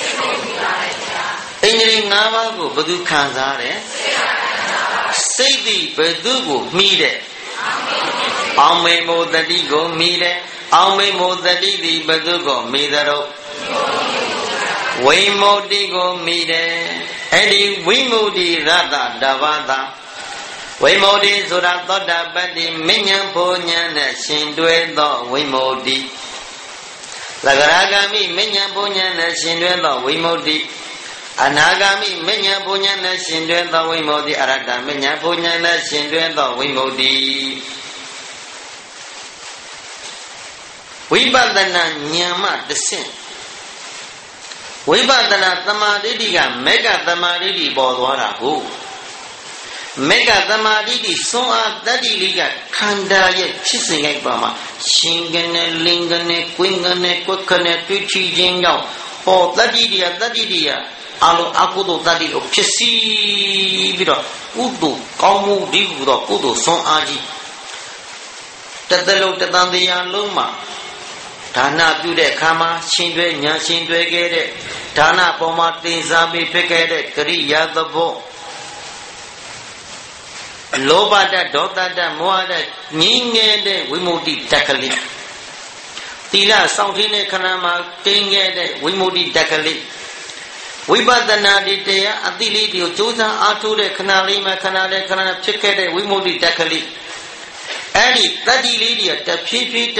ဣန္ဒြေ5ပါးကိုဘယ်သူခံစားတယ်စိတ်သည်ဘယ်သူကိုမိတယ်အောင်မေမိုတတိကိုမိတယ်အောင်မေမိုတတိသည်ဘယ်သူကိုမိသရောဝိမု ക്തി ကိုမိတယ်အဲ့ဒီဝိမု ക്തി ရတ္တတဘာသာဝိမု ക്തി ဆိုတာသောတာပတ္တိမဉ္ဇဉ်ဘုံဉာဏ်နဲ့ရှင်တွဲသောဝိမု ക്തി သဂရဂမိမဉ္ဇဉ်ဘုံဉာဏ်နဲ့ရှင်တွဲသောဝိမု ക്തി အနာဂမိမဉ္ဇဉ်ဘုံဉာဏ်နဲ့ရှင်တွဲသောဝိမု ക്തി အရဟတမဉ္ဇဉ်ဘုံဉာဏ်နဲ့ရှင်တွဲသောဝိမု ക്തി ဝိပဿနာဉာဏ်မှတဆင့်ဝိပဿနာသမာဓိတိကမေဃသမာဓိတိပေါ်သွားတာကိုမေဃသမာဓိတိစွမ်းအားတတ္တိလေးကခန္ဓာရဲ့ဖြစ်စဉ်လိုက်ပါမှာရှင်ကနေလင်ကနေကွင်းကနေကွက်ကနေတွေ့ချခြင်းကြောင့်ဟောတတ္တိတရားအလုံးအကုသိုလ်တတ္တိကိုဖြစ်စီပြီးတော့ကုသိုလ်ကောင်းမှုဒီဟူသောကုသိုလ်စွမ်းအားကြီးတသက်လုံးတသံတရားလုံးမှာဒါနပြုတဲ့အခါမှာရှင်တွဲညာရှင်တွဲခဲ့တဲ့ဒါနပေါ်မှာတင်စားပြီးဖြစ်ခဲ့တဲ့ကရိယာသဘောလောဘတ္တဒေါသတ္တမောဟတ္တငြင်းငယ်တဲ့ဝိမု ക്തി တက္ကလေးသီလစောင့်ထင်းတဲ့ခဏမှာတင်းခဲ့တဲ့ဝိမု ക്തി တက္ကလေးဝိပဿနာဒီတရားအတိလေးတွေကိုကြိုးစားအားထုတ်တဲ့ခဏလေးမှာခဏဖြစ်ခဲ့တဲ့ဝိမု ക്തി တက္ကလေးအဲ့ဒီတတ္တိလေးတွေကတဖြည်းဖြည်းတ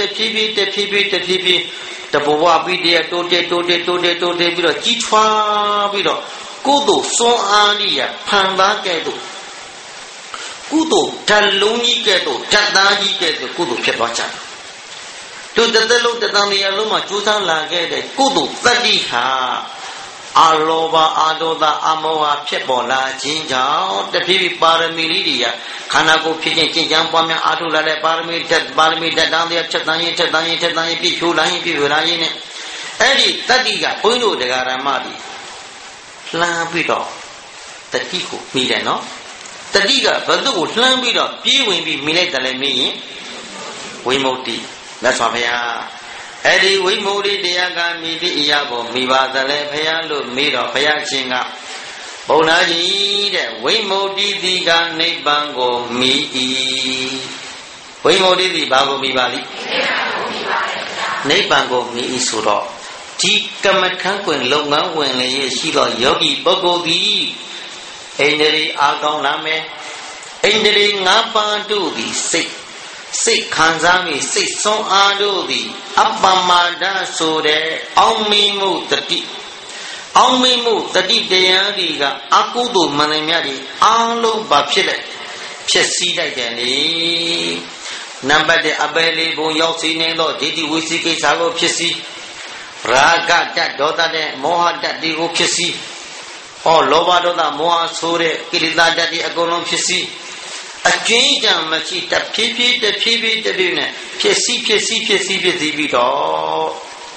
ဘဝပြီးတည်းတိုးတက်ပြီးတော့ကြီးထွားပြီးတော့ကုသိုလ်စွမ်းအားကြီးဖန်သားကဲ့သို့ကုသိုလ်ဓာတ်လုံးကြီးကဲ့သို့ဓာတ်သားကြီးကဲ့သို့ကုသိုလ်ဖြစ်သွားကြတယ်တို့တသက်လုံးတသံတရားလုံးမှာကြိုးစားလာခဲ့တဲ့ကုသိုလ်တတ္တိဟာအာလောဘအာဒေါသအမောဟဖြစ်ပေါ်လာခြင်းကြောင့်တဖြည်းဖြည်းပါရမီလေးတွေကခန္ဓာကိုယ်ဖြစ်ခြင်းကျင့်ကြံပွားများအားထုတ်လာတဲ့ပါရမီဓာတ်တန်းတရားချက်တန်းရင်ပြည့်ဖြိုးလာရင်နဲ့အဲ့ဒီတတ္တိကဘုန်းကြီးတို့တရားဓမ္မတွေလှမ်းပြီးတော့တတိကိုမိတယ်နော်တတိကဘယ်သူ့ကိုလှမ်းပြီးတော့ပြေးဝင်ပြီးမိလိုက်တယ်လဲမိရင်ဝိမု ക്തി မြတ်စွာဘုရားအဲ့ဒီဝိမု ക്തി တရားကမိသည့်အရာကိုမိပါသလဲဘုရားလို့မေးတော့ဘုရားရှင်ကဘုရားကြီးတဲ့ဝိမု ക്തി တိကနိဗ္ဗာန်ကိုမိ၏ဝိမု ക്തി တိဘာကိုမိပါလိနိဗ္ဗာန်ကိုမိ၏ဆိုတော့ဒီကမ္မထံကွင်လုပ်ငန်းဝင်လျက်ရှိသောယောဂီပုဂ္ဂိုလ်သည်ဣန္ဒြေအားကောင်းလာမယ်ဣန္ဒြေ5ပါးတို့သည်စိတ်ခံစားမိစိတ်ဆုံးအားတို့သည်အပ္ပမဒဆိုတဲ့အောင်မိမှုတတိအောင်မိမှုတတိတရားတွေကအကုသိုလ်မန္တမြတ်တွေအားလုံးပါဖြစ်စည်းလိုက်တယ်လေနံပါတ်1အပယ်လေးဘုံရောက်စီနေတော့ဒိဋ္ဌိဝိသိကိစ္စကိုဖြစ်စည်းရာဂတ္တဒေါသတ္တမောဟတ္တဒီကိုဖြစ်စည်းဟောလောဘဒေါသမောဟဆိုတဲ့ကိလေသာတတ်ဒီအကုန်လုံးဖြစ်စီအကျဉ်းချမ်းမရှိတဖြည်းဖြည်းနဲ့ဖြစ်စီပြီးတော့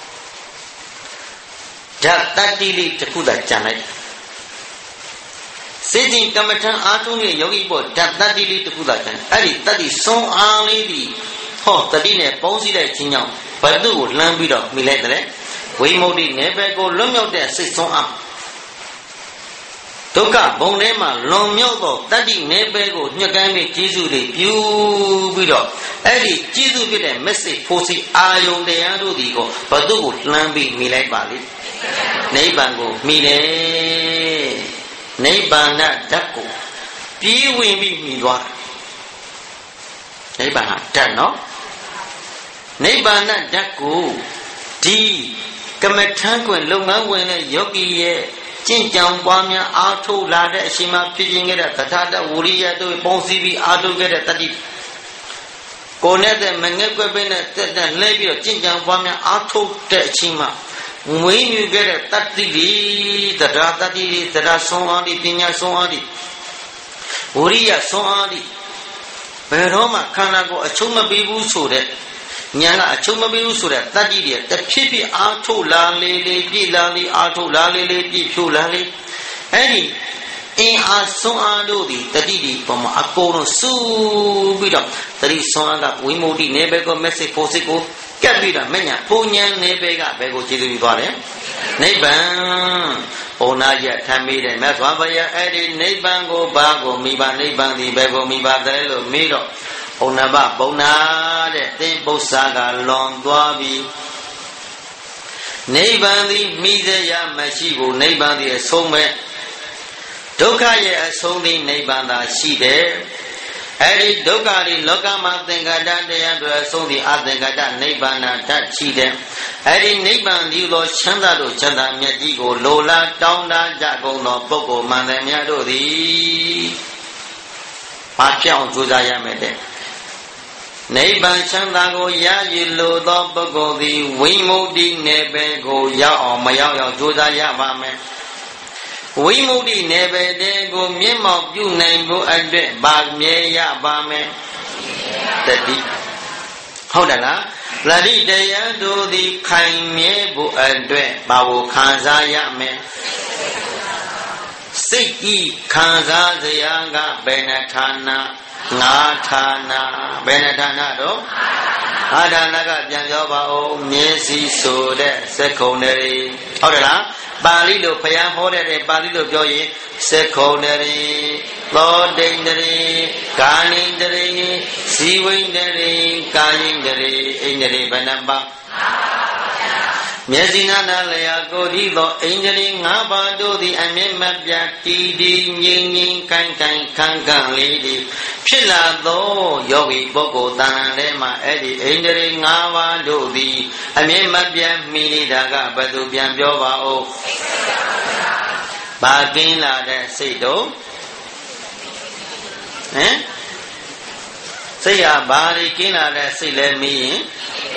ဓာတ်တတ္တိလေးတစ်ခုသာကြံလိုက်စေခြင်းကမ္မထံအာထုံးရဲ့ယောဂီပေါ်ဓာတ်တတ္တိလေးတစ်ခုသာကြံအဲ့ဒီတတ္တိဆုံးအားလေးဒီဟောတတိနဲ့ပေါင်းစည်းလိုက်ခြင်းကြောင့်ဘယ်သူ့ကိုလှမ်းပြီးတော့မိလိုက်တယ်ဝိမု ക്തി နယ်ပယ်ကိုလွတ်မြောက်တဲ့စိတ်ဆုံးအားဒုက္ခဘုံထဲမှာလွန်မြောက်သောတတ္တိနယ်ပယ်ကိုညှက်ကမ်းပြီးကျေးဇူးတွေပြုပြီးတော့အဲ့ဒီကျေးဇူးဖြစ်တဲ့ message ဖို့စီအာယုန်တရားတို့ဒီကိုဘသူ့ကိုလှမ်းပြီးမိလိုက်ပါလိနိဗ္ဗာန်ကိုမိတယ်နိဗ္ဗာန်ဓာတ်ကိုပြေးဝင်ပြီးမိသွားနိဗ္ဗာန်ဟာဓာတ်နော်နိဗ္ဗာန်ဓာတ်ကိုဒီကမ္မထံကွယ်လုပ်ငန်းဝင်တဲ့ယောဂီရဲ့ကျင့်ကြံပွားများအားထုတ်လာတဲ့အချိန်မှာဖြစ်ခြင်းခဲ့တဲ့သထတဝရိယတို့ပေါင်းစည်းပြီးအားထုတ်ခဲ့တဲ့တတိကိုယ်နဲ့တဲ့မငဲ့ကွက်ပဲနဲ့တက်တက်လှဲပြီးတော့ကျင့်ကြံပွားများအားထုတ်တဲ့အချိန်မှာမွေးမြူခဲ့တဲ့တတိတွေတရားတတိတွေတရားဆုံးအားတွေပညာဆုံးအားတွေဝရိယဆုံးအားတွေဘယ်တော့မှခန္ဓာကိုယ်အချုပ်မပေးဘူးဆိုတဲ့ညာကအချုံမပေးဘူးဆိုတဲ့တတ္တိတွေတဖြည်းဖြည်းအားထုတ်လာလေလေပြည့်လာလေအားထုတ်လာလေလေပြည့်ဖြိုးလာလေအဲ့ဒီအင်းအားဆွမ်းအားတို့ဒီတတိတိပေါ်မှာအကုန်လုံးစုပြီးတော့တတိဆွမ်းအားကဝိမု ക്തി နေဘက်ကို message ပို့စစ်ကိုကပ်ပြီးတော့မညာပုံညာနေဘက်ကဘယ်ကိုကျေးဇူးပြုသွားတယ်နိဗ္ဗာန်ဘုံနာရထမ်းမိတယ်မြတ်စွာဘုရားအဲ့ဒီနိဗ္ဗာန်ကိုဘာကိုမိဘနိဗ္ဗာန်ဒီဘယ်ကိုမိပါတယ်လို့မေးတော့ဘုံနာဘဘုံနာတဲ့သင်ပု္ပ္ပာကလွန်သွားပြီနိဗ္ဗာန်သည်မိစေရမရှိဘူးနိဗ္ဗာန်သည်အဆုံးပဲဒုက္ခရဲ့အဆုံးသည်နိဗ္ဗာန်သာရှိတယ်အဲ့ဒီဒုက္ခဒီလောကမှာသင်္ခါရတရားတွေအဆုံးသည်အသင်္ခါရနိဗ္ဗာန်ဓာတ်ရှိတယ်အဲ့ဒီနိဗ္ဗာန်ဒီသောချမ်းသာတို့ချမ်းသာမြတ်ကြီးကိုလိုလားတောင်းတကြကုန်သောပုဂ္ဂိုလ်မှန်တယ်များတို့သည်ဘာပြောင်းကြိုးစားရမယ်တဲ့နိဗ္ဗာန်ချမ်းသာကိုရယူလိုသောပုဂ္ဂိုလ်သည်ဝိမု ക്തി နယ်ပယ်ကိုရောက်အောင်မရောက်ရောက်ကြိုးစားရပါမယ်ဝိမု ക്തി နယ်ပယ်တဲ့ကိုမျက်မှောက်ပြုနိုင်ဖို့အတွက်ဗာမြဲရပါမယ်တတိဟုတ်တယ်လားတတိတရားတို့သည်ခိုင်မြဲဖို့အတွက်ဘာကိုခံစားရမယ်စိတ်ဤခံစားစရာကဘယ်နှဌာနငါးဌာနဘယ်နှဌာနတော့အာဌာနကပြန်ပြောပါဦးမျက်စိဆိုတဲ့စက္ခုံတွေဟုတ်တယ်လားပါဠိလိုဘုရားဟောတဲ့ပါဠိလိုပြောရင်စက္ခုံတွေသောတိန်တွေကာနိန်တွေဇီဝိန်တွေကာယိန်တွေအိန္ဒြေဘယ်နှပါမျက်စိနာနာလျာကိုယ်ဒီသောအိန္ဒြေ၅ပါးတို့သည်အမြဲမပြတ်တည်တည်ငြိမ်ငြိမ်ခိုင်ခိုင်ခန့်ခန့်လေးသည်ဖြစ်လာသောယောဂီပုဂ္ဂိုလ်တန်ထဲမှာအဲ့ဒီအိန္ဒြေ၅ပါးတို့သည်အမြဲမပြတ်မိနေတာကဘယ်သူပြန်ပြောပါဦးဘာကင်းလာတဲ့စိတ်တို့ဟမ်စိတ်ဟာဘာတွေကင်းလာတဲ့စိတ်လဲမင်းရင်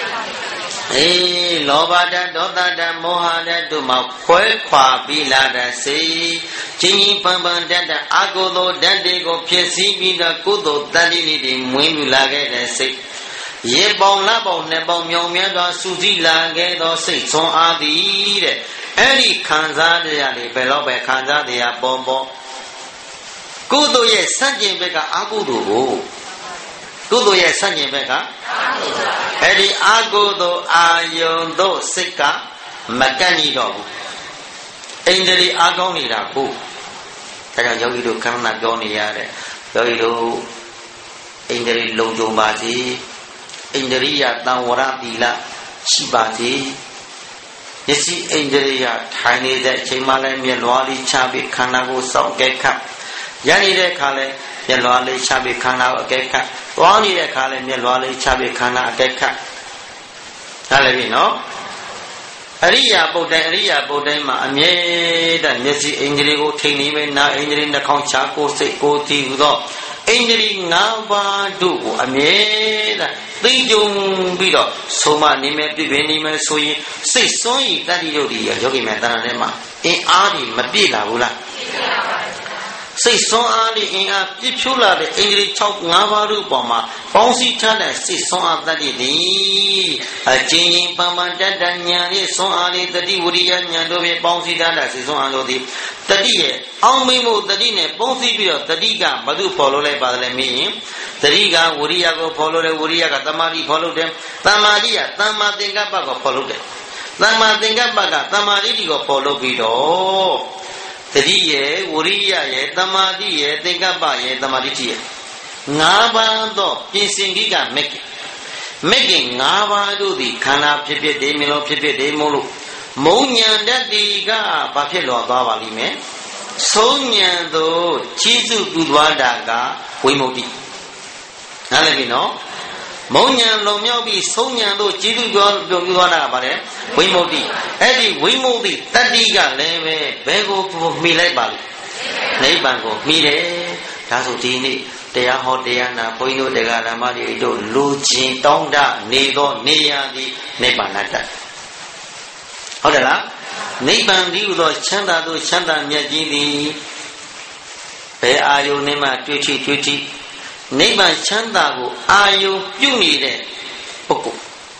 လောဘဓာတ်ဒေါသဓာတ်မောဟဓာတ်တို့မှာခွဲခွာပြီးလာတဲ့စိတ်ချင်းချင်းပန်းပန်းတတ်တဲ့အကုသိုလ်ဓာတ်တွေကိုဖြစ်စည်းပြီးတော့ကုသိုလ်တတ္တိတွေမွေးမြူလာခဲ့တဲ့စိတ်ရေပေါင်လပေါင်နှစ်ပေါင်မြောင်မြတ်သောစူးစီးလာခဲ့သောစိတ်ဆွမ်းအားသည်တဲ့အဲ့ဒီခံစားတရားတွေဘယ်တော့ပဲခံစားတရားပေါ်ပေါ်ကုသိုလ်ရဲ့ဆန့်ကျင်ဘက်ကအကုသိုလ်ကိုကုသိုလ်ရဲ့ဆန့်ကျင်ဘက်ကအဲ့ဒီအကုသိုလ်အာယုံတို့စိတ်ကမကန့်ညီတော့ဘူးအိန္ဒြေအာကောင်းနေတာကိုဒါကြောင့်ယောဂီတို့ခန္ဓာပြောနေရတဲ့ယောဂီတို့အိန္ဒြေလုံခြုံပါစေအိန္ဒြိယတံဝရတိလရှိပါစေယစီအိန္ဒြိယထိုင်နေတဲ့အချိန်မှလည်းမျက်လွှာလေးချပြီးခန္ဓာကိုစောင့်ကဲခတ်ရနေတဲ့အခါလည်းမျက်လွှာလေးချပြီးခန္ဓာကိုအကဲခတ်သွားနေတဲ့အခါလည်းမျက်လွှာလေးချပြီးခန္ဓာအကဲခတ်ဒါလည်းပြီနော်အရိယာပုတ်တိုင်းမှာအမြဲတမ်းမျက်စိအိန္ဒြေကိုထိန်နေမယ်နာအိန္ဒြေနှာခေါင်းချကိုယ်စိတ်ကိုယ်တည်ဟူသောအိန္ဒြေ၅ပါးတို့ကိုအမြဲတမ်းသိကြုံပြီးတော့ဆုံးမနေမယ်ပြည့်ပြည့်နေမယ်ဆိုရင်စိတ်စွန့်ဤတတ္တိယုတ်ဒီယောဂီများတဏ္ဍာထဲမှာအင်အားကြီးမပြည့်လာဘူးလားပြည့်ပါပါစိတ်ဆွမ်းအားလေးအင်အားပြည့်ဖြိုးလာတဲ့အိန္ဒြေ၅ပါးတို့ပေါ်မှာပေါင်းစည်းထားတဲ့စိတ်ဆွမ်းအားတတ္တိသည်အကျဉ်းချင်းပန်ပန်တတ်တဉာဏ်လေးဆွမ်းအားလေးတတိဝရိယဉာဏ်တို့ဖြင့်ပေါင်းစည်းထားတဲ့စိတ်ဆွမ်းအားတို့သည်တတိရဲ့အောင်းမိမှုတတိနဲ့ပေါင်းစည်းပြီးတော့တတိကဘာလို့ဖော်လို့လဲပါလဲမင်းရင်တတိကဝရိယကိုဖော်လို့တယ်ဝရိယကသမာဓိဖော်လို့တယ်သမာဓိကသမ္မာသင်္ကပ္ပကိုဖော်လို့တယ်သမ္မာသင်္ကပ္ပကသမာဓိကိုဖော်လို့ပြီးတော့တတိရဲ့ဝရိယရဲ့သမာဓိရဲ့သင်္ကပ္ပရဲ့သမာဓိရဲ့၅ပါးသောပြင်စင်ကိကမက်ကင်၅ပါးတို့သည်ခန္ဓာဖြစ်ဖြစ်တည်းမျိုးဖြစ်ဖြစ်တည်းမို့လို့မုံညာတတ္တိကဘာဖြစ်လောသွားပါလိမ့်မယ်ဆုံးညာသို့ကြီးစုပြုသွားတာကဝိမု ക്തി နားလည်ပြီနော်မုံညာလုံမြောက်ပြီးဆုံးညာသို့ကြီးစုပြုသွားတာကဘာလဲဝိမု ക്തി အဲ့ဒီဝိမု ക്തി တတ္တိကလည်းပဲဘယ်ကိုမှီလိုက်ပါလိမ့်နိဗ္ဗာန်ကိုမှီတယ်ဒါဆိုဒီနေ့တရားဟောတရားနာဘုန်းကြီးတို့တရားဓမ္မတွေတို့လူချင်းတောင်းတနေသောနေရာသည်နိဗ္ဗာန်တတ်ဟုတ်တယ်လားနိဗ္ဗာန်ဒီဟူသောချမ်းသာသောချမ်းသာမြတ်ကြီးသည်ဘယ်အာယုန်နဲ့မှတွေ့ထိနိဗ္ဗာန်ချမ်းသာကိုအာယုန်ပြုနေတဲ့ပုဂ္ဂိုလ်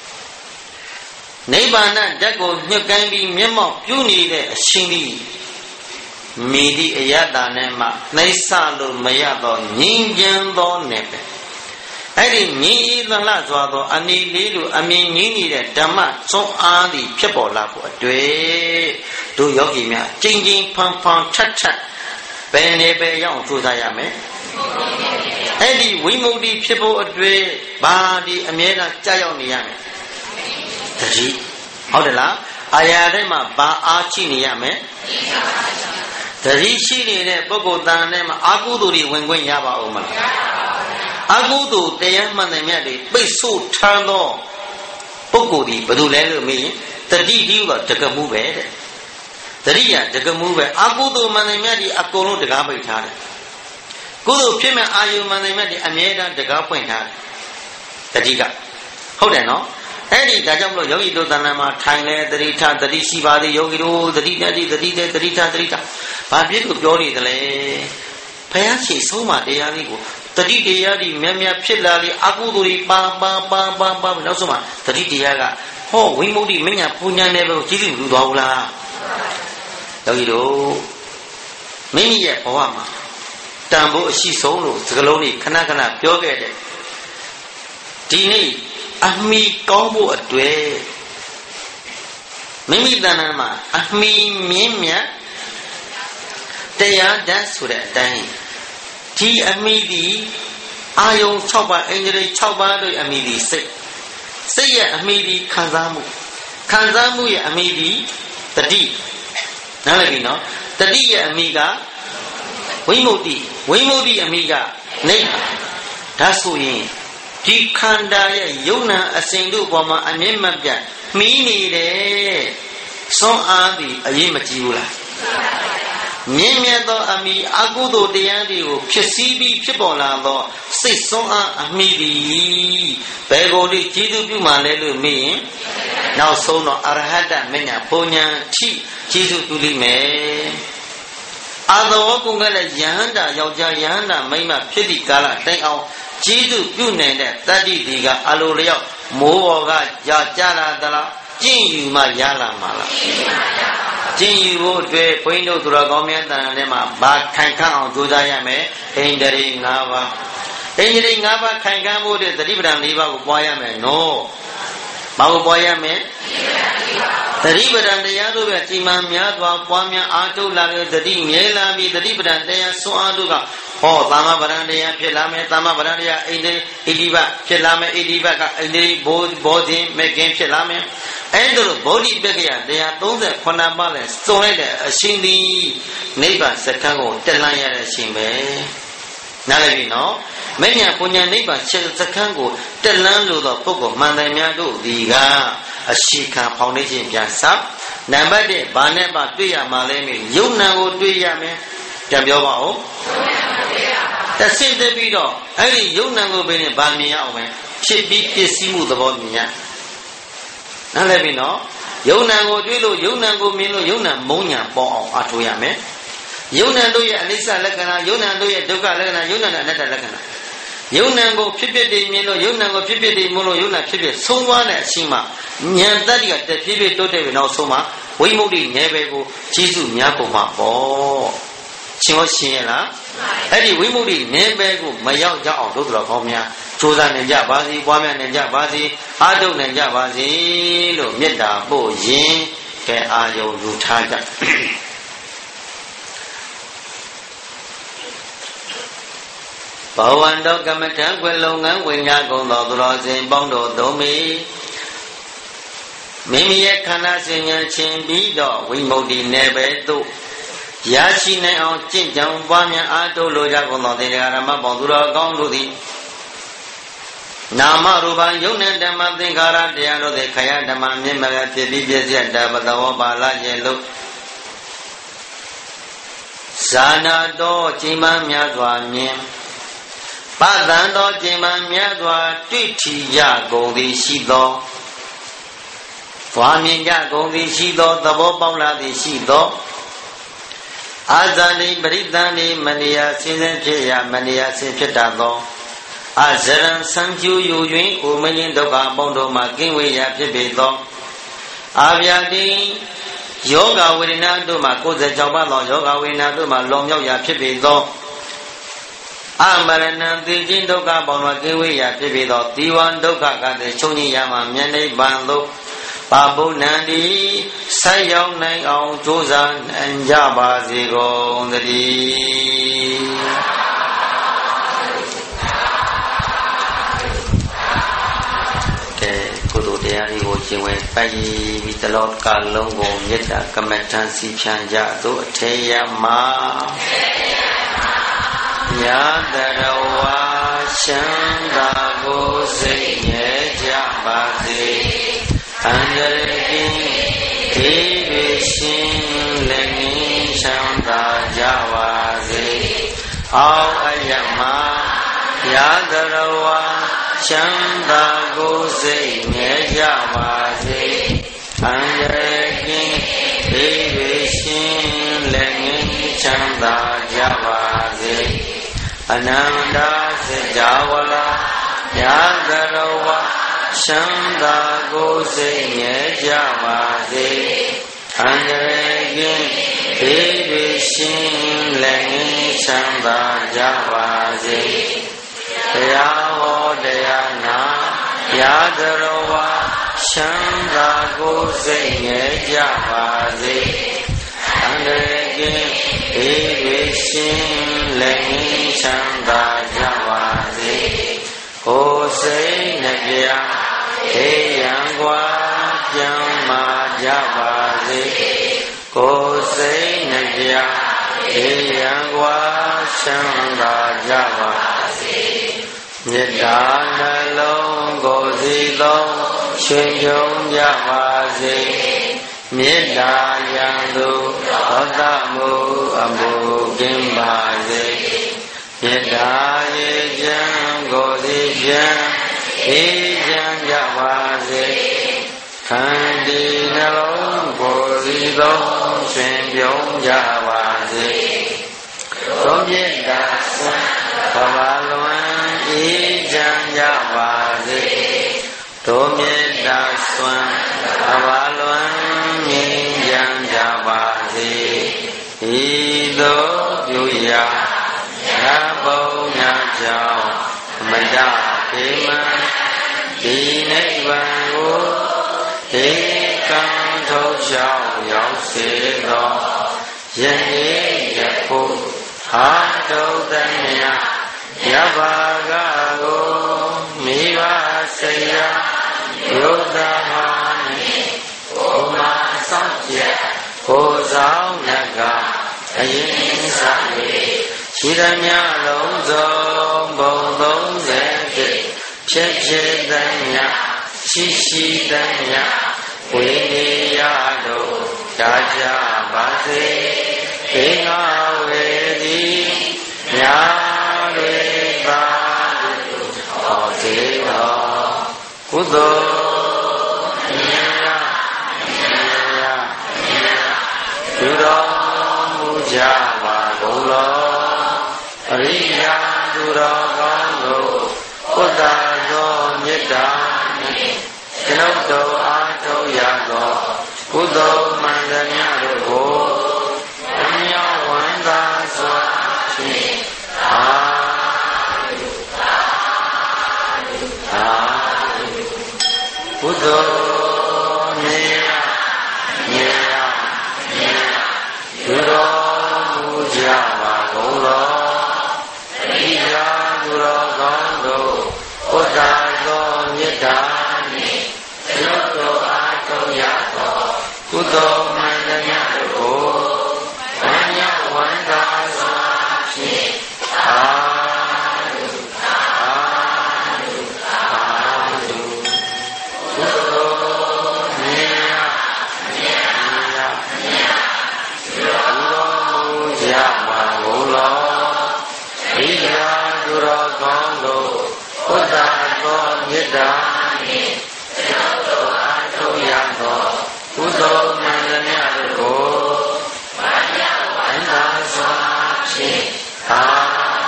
နိဗ္ဗာန်ဓာတ်ကိုညှက်ကိုင်းပြီးမျက်မှောက်ပြုနေတဲ့အရှင်သည်မိသည့်အယတ္တနဲ့မှနှိမ့်ဆလို့မရတော့ငြိမ်းချမ်းသောနယ်ပဲအဲ့ဒီငြိမ်းအေးသလှစွာသောအနေလေးလိုအမြင်ငြိမ်းနေတဲ့ဓမ္မစွမ်းအားသည်ဖြစ်ပေါ်လာဖို့အတွေ့တို့ယောဂီများကျင့်ချင်းဖန်ဖန်ထက်ထက်ဘယ်နေပဲရောက်ကြိုးစားရမယ်အဲ့ဒီဝိမု ക്തി ဖြစ်ဖို့အတွေ့ဘာဒီအမြဲတမ်းကြောက်ရောက်နေရမယ်တတိဟုတ်တယ်လားအာရတဲ့မှာဘာအားချိနေရမယ်တတိရှိနေတဲ့ပုဂ္ဂိုလ်တန်နဲ့မှာအာကုသိုလ်တွေဝင်ခွင့်ရပါဦးမလားအာကုသိုလ်တရားမှန်တယ်မြတ်တွေပိတ်ဆို့ထမ်းသောပုဂ္ဂိုလ်ဒီဘယ်သူလဲလို့မေးရင်တတိတိကတကမှုပဲတဲ့တတိယတကမှုပဲအာကုသိုလ်မှန်တယ်မြတ်တွေအကုန်လုံးတကားပိတ်ထားတယ်ကုသိုလ်ဖြစ်မဲ့အာယုမှန်တယ်မြတ်တွေအမြဲတမ်းတကားဖွင့်ထားတယ်တတိကဟုတ်တယ်နော်အဲ့ဒီဒါကြောင့်မလို့ယောဂီတို့တဏ္ဍာမှာထိုင်လဲတတိထတတိရှိပါသေးယောဂီတို့တတိတတိတတိတတတိထတတိထဘာဖြစ်လို့ပြောနေသလဲဘုရားရှိဆုံးမတရားလေးကိုတတိတရားဒီမြတ်မြတ်ဖြစ်လာလေအကုသိုလ်တွေပါနောက်ဆုံးမှာတတိတရားကဟောဝိမု ക്തി မညာပူညာနယ်ပဲကိုကြီးစုလူသွားဘူးလားယောဂီတို့မိမိရဲ့ဘဝမှာတန်ဖို့အရှိဆုံးလို့စကလုံးတွေခဏခဏပြောခဲ့တယ်ဒီနေ့အမိကောင်းဖို့အတွက်မိမိတဏ္ဍာမှာအမိမြင့်မြတ်တရားဓာတ်ဆိုတဲ့အတိုင်းဒီအမိဒီအာယုံ6ပါးအင်္ဂလိပ်6ပါးတို့အမိဒီစိတ်ရဲ့အမိဒီခံစားမှုရဲ့အမိဒီတတိနားလည်ပြီနော်တတိရဲ့အမိကဝိမု ക്തി အမိကနိဗ္ဗာန်ဒါဆိုရင်ဒီခန္ဓာရဲ့ယုံနာအစဉ်တို့ပေါ်မှာအမြင့်မပြတ်မှီးနေတဲ့စွမ်းအားသည်အရေးမကြီးဘူးလားမြင့်မြတ်သောအမိအကုသိုလ်တရားတွေကိုဖြစ်စည်းပြီးဖြစ်ပေါ်လာသောစိတ်စွမ်းအားအမိသည်ဘယ်ကိုဒီကျေးဇူးပြုမှလဲလို့မေးရင်နောက်ဆုံးတော့အရဟတမညာဘုံညာထိကျေးဇူးပြုလိမ့်မယ်အာသောကုံကလည်းယဟန္တာယောက်ျားယဟန္တာမိန်းမဖြစ်သည့်ကာလတိုင်အောင်ကျေးဇူးပြုနိုင်တဲ့တတ္တိဒီကအလိုလျောက်မိုးပေါ်ကကြာကြလာသလားကျင့်ယူမှရလာမှာလားကျင့်ယူဖို့အတွက်ဘုန်းကြီးတို့သူတော်ကောင်းများတန်ထဲမှာဘာခိုင်ခန့်အောင်ကြိုးစားရမယ်ဣန္ဒြေ5ပါးဣန္ဒြေ5ပါးခိုင်ခန့်ဖို့အတွက်သတိပဋ္ဌာန်4ပါးကိုပွားရမယ်နော်ဘာကိုပွားရမယ်သတိပဋ္ဌာန်တရားတို့ပဲဒီမှများစွာပွားများအားထုတ်လာတဲ့သတိမြဲလာပြီးသတိပဋ္ဌာန်တရားစွမ်းအားတို့ကဟောသမ္မာပဋ္ဌာန်တရားဖြစ်လာမယ်သမ္မာပဋ္ဌာန်တရားဣန္ဒြေဣတိပဖြစ်လာမယ်ဣတိပကဣန္ဒြေဘောဓိမေခင်ဖြစ်လာမယ်အဲ့ဒါလို့ဗောဓိပက္ခယတရား38ပါးလဲစုံလိုက်တဲ့အရှင်ဒီနိဗ္ဗာန်စခန်းကိုတက်လှမ်းရတဲ့အရှင်ပဲနားလည်ပြီနော်မဉ္ဇဉ်ပုညံနိဗ္ဗာန်စခန်းကိုတက်လှမ်းလို့သောပုဂ္ဂိုလ်မှန်တယ်များတို့ဒီကအရှိခံဖောင်ဒေးရှင်းပြန်စနံပါတ်1ဘာနဲ့ပါတွေ့ရမှာလဲမြေယုံနံကိုတွေ့ရမယ်ပြန်ပြောပါဦးတဆင့်တက်ပြီးတော့အဲ့ဒီယုံနံကိုပဲနဲ့ဗာမြင်ရအောင်ပဲဖြစ်ပြီးပစ္စည်းမှုသဘောမြင်ရနားလည်ပြီနော်ယုံနံကိုတွေ့လို့ယုံနံကိုမြင်လို့ယုံနံမုံညာပေါ်အောင်အားထုတ်ရမယ်ယုံနံတို့ရဲ့အနိစ္စလက္ခဏာယုံနံတို့ရဲ့ဒုက္ခလက္ခဏာယုံနံအနတ္တလက္ခဏာယုံနံကိုဖြစ်ဖြစ်တည်မြင်လို့ယုံနံကိုဖြစ်ဖြစ်တည်မလို့ယုံနံဖြစ်ဖြစ်ဆုံးသွားတဲ့အချိန်မှာဉာဏ်တတ္တိကတဖြည်းဖြည်းတိုးတက်ပြီးနောက်ဆုံးမှာဝိမု ക്തി နယ်ပယ်ကိုကျေးဇူးများကုန်မှာပေါ့ရှင်းလို့ရှင်းရလားအဲ့ဒီဝိမု ക്തി နယ်ပယ်ကိုမရောက်ကြအောင်တို့တော်ကောင်းများကြိုးစားနိုင်ကြပါစေပွားများနိုင်ကြပါစေအားထုတ်နိုင်ကြပါစေလို့မေတ္တာပို့ရင်ကဲအာယုံယူထားကြဘဝန္တောကမ္မထံခွေလုံငန်းဝင်ညာကုန်သောသူတော်စင်ပေါင်းတို့သုံးမိမိမိရဲ့ခန္ဓာစဉ်ဉာဏ်ချင်းပြီးတော့ဝိမု ക്തി နယ်ပယ်သို့ရရှိနိုင်အောင်ကျင့်ကြံပွားများအားထုတ်လိုကြကုန်သောတရားဓမ္မပေါင်းသူတော်ကောင်းတို့သည်နာမရူပယုံနဲ့ဓမ္မသင်္ခါရတရားတို့သည်ခယဓမ္မမြင့်မကဖြစ်ပြီးပြည့်စုံတပတဝပါဠရဲ့လို့ဇာနာတော်ချိန်မှများစွာမြင်ပသံတော်ချိန်မှများစွာတွေ့ထီရကုန်သည်ရှိသောသွားမြင်ကြကုန်သည်ရှိသောသဘောပေါက်လာသည်ရှိသောအာဇာတိပရိသန္တိမနိယစင်စစ်ဖြစ်ရာမနိယစင်ဖြစ်တတ်သောအဇရံစံကျူယူ၍အိုမင်းဒုက္ခအပေါင်းတို့မှကင်းဝေးရာဖြစ်ပေသောအာဗျာတိယောဂဝေဒနာတို့မှာ96ပါးသောယောဂဝေဒနာတို့မှာလွန်မြောက်ရာဖြစ်ပေသောအမရဏံသိခြင်းဒုက္ခပေါင်းမှာကိဝေရာဖြစ်ပေသောဒီဝံဒုက္ခကတည်းချုပ်ငြိရာမှာမြတ်နိဗ္ဗာန်သို့ပါဘုဏ္ဏံဒီဆက်ရောက်နိုင်အောင်ကြိုးစားနိုင်ကြပါစေကုန်သတည်းကုသိုလ်တရားတွေကိုကျင့်ဝဲပိုက်ပြီးတလောကလုံးကိုမေတ္တာကမ္မထံစီဖြံကြသို့အထေယမညာတရဝါရှမ်းသာကိုစိတ်ငြဲကြပါစေအန္တရာယ်ကင်းဒီတွေရှင်လည်းငြိမ်းချမ်းသာကြပါစေအောက်အယမညာတရဝါချမ်းသာကိုယ်စိတ်ငြဲကြပါစေအန္တရာယ်ကင်းဒီတွေရှင်လည်းငြိမ်းချမ်းသာကြပါစေအနန္တစကြဝဠာညာတရဝချမ်းသာကိုယ်စိတ်ငြဲကြပါစေအန္တရာယ်ကင်းဒီတွေရှင်လည်းငြိမ်းချမ်းသာကြပါစေတရားဟောတရားနာရာဇရဝါချမ်းသာကိုယ်စိတ်ငြဲကြပါစေအန္တရာယ်ကင်းဒီတွေရှင်လည်းငြိမ်းချမ်းသာကြပါစေကိုယ်စိတ်နှပြအေးရန်กว่าပြန်မာကြပါစေကိုယ်စိတ်နှပြအေးရန်กว่าချမ်းသာကြပါစေမေတ္တာနှလုံးကိုယ်စီလုံးရှင်ပြုံးကြပါစေမေတ္တာရန်သူသောတမှုအမှုကင်းပါစေမေတ္တာရေချမ်းကိုယ်စီချမ်းအေးချမ်းကြပါစေခန္တီနှလုံးကိုယ်စီလုံးရှင်ပြုံးကြပါစေသောမေတ္တာဆွမ်းဘဝလွန်အေးချမ်းကြပါစေသောမေတ္တာဆွမ်းဘဝလွန်ငြိမ်းချမ်းကြပါစေဤသို့ပြုရာရပုံညာကြောင့်မတခေမံဒီနိဗ္ဗာန်ကိုဧကံထုတ်ချောင်းရောက်စေသောယနေ့ယခုအာတုတ္တမြတ်ယဘာကကိုမိဘဆေယယုဒ္ဓဟာနိဘုမဆောင်ကျက်ကိုဆောင်နကအရင်စား၍ရှိရမြလုံးစုံဘုံ30ဖြစ်ဖြစ်တည်းမြတ်ရှိရှိတည်းမြတ်ဝိနည်းရတို့ကြာကြပါစေေငါဝေဒီညာတွေပါဟောစေတော်ကုသိုလ်ပြုတော်မူကြပါကုန်လောအရိယာသူတော်ကောင်းတို့ဘုဒ္ဓသောမေတ္တာနှင့်ကျွန်ုပ်တို့အားထုတ်ရသောကုသိုလ်မှန်သမျှတို့ကိုအမြတ်ဝန္တာစွာဖြင့်ကုသိုလ်မြေသူတော်မူကြပါကုန်လောဣယာသူတော်ကောင်းတို့ဘုဒ္ဓသောမေတ္တာနှင့်ကျွတ်တော်အားထုတ်ရသောကုသိုလ်မှန်သမျှတို့ကိုအမြတ်ဝန္တာစွာဖြင့်မေတ္တာနှင့်ကျောင်းတော်အားထုတ်ရသောကုသိုလ်မှန်သမျှတို့ကိုဘာညဝန္တာစွာဖြင့်သာ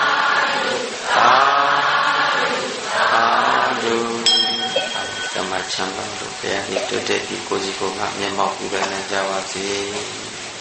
ဓုဓမ္မချမ်းသာလို့ဘုရားဒီတွေ့တဲ့ဒီကိုကြီးကိုငါမျက်မှောက်ပြုနိုင်ကြပါစေ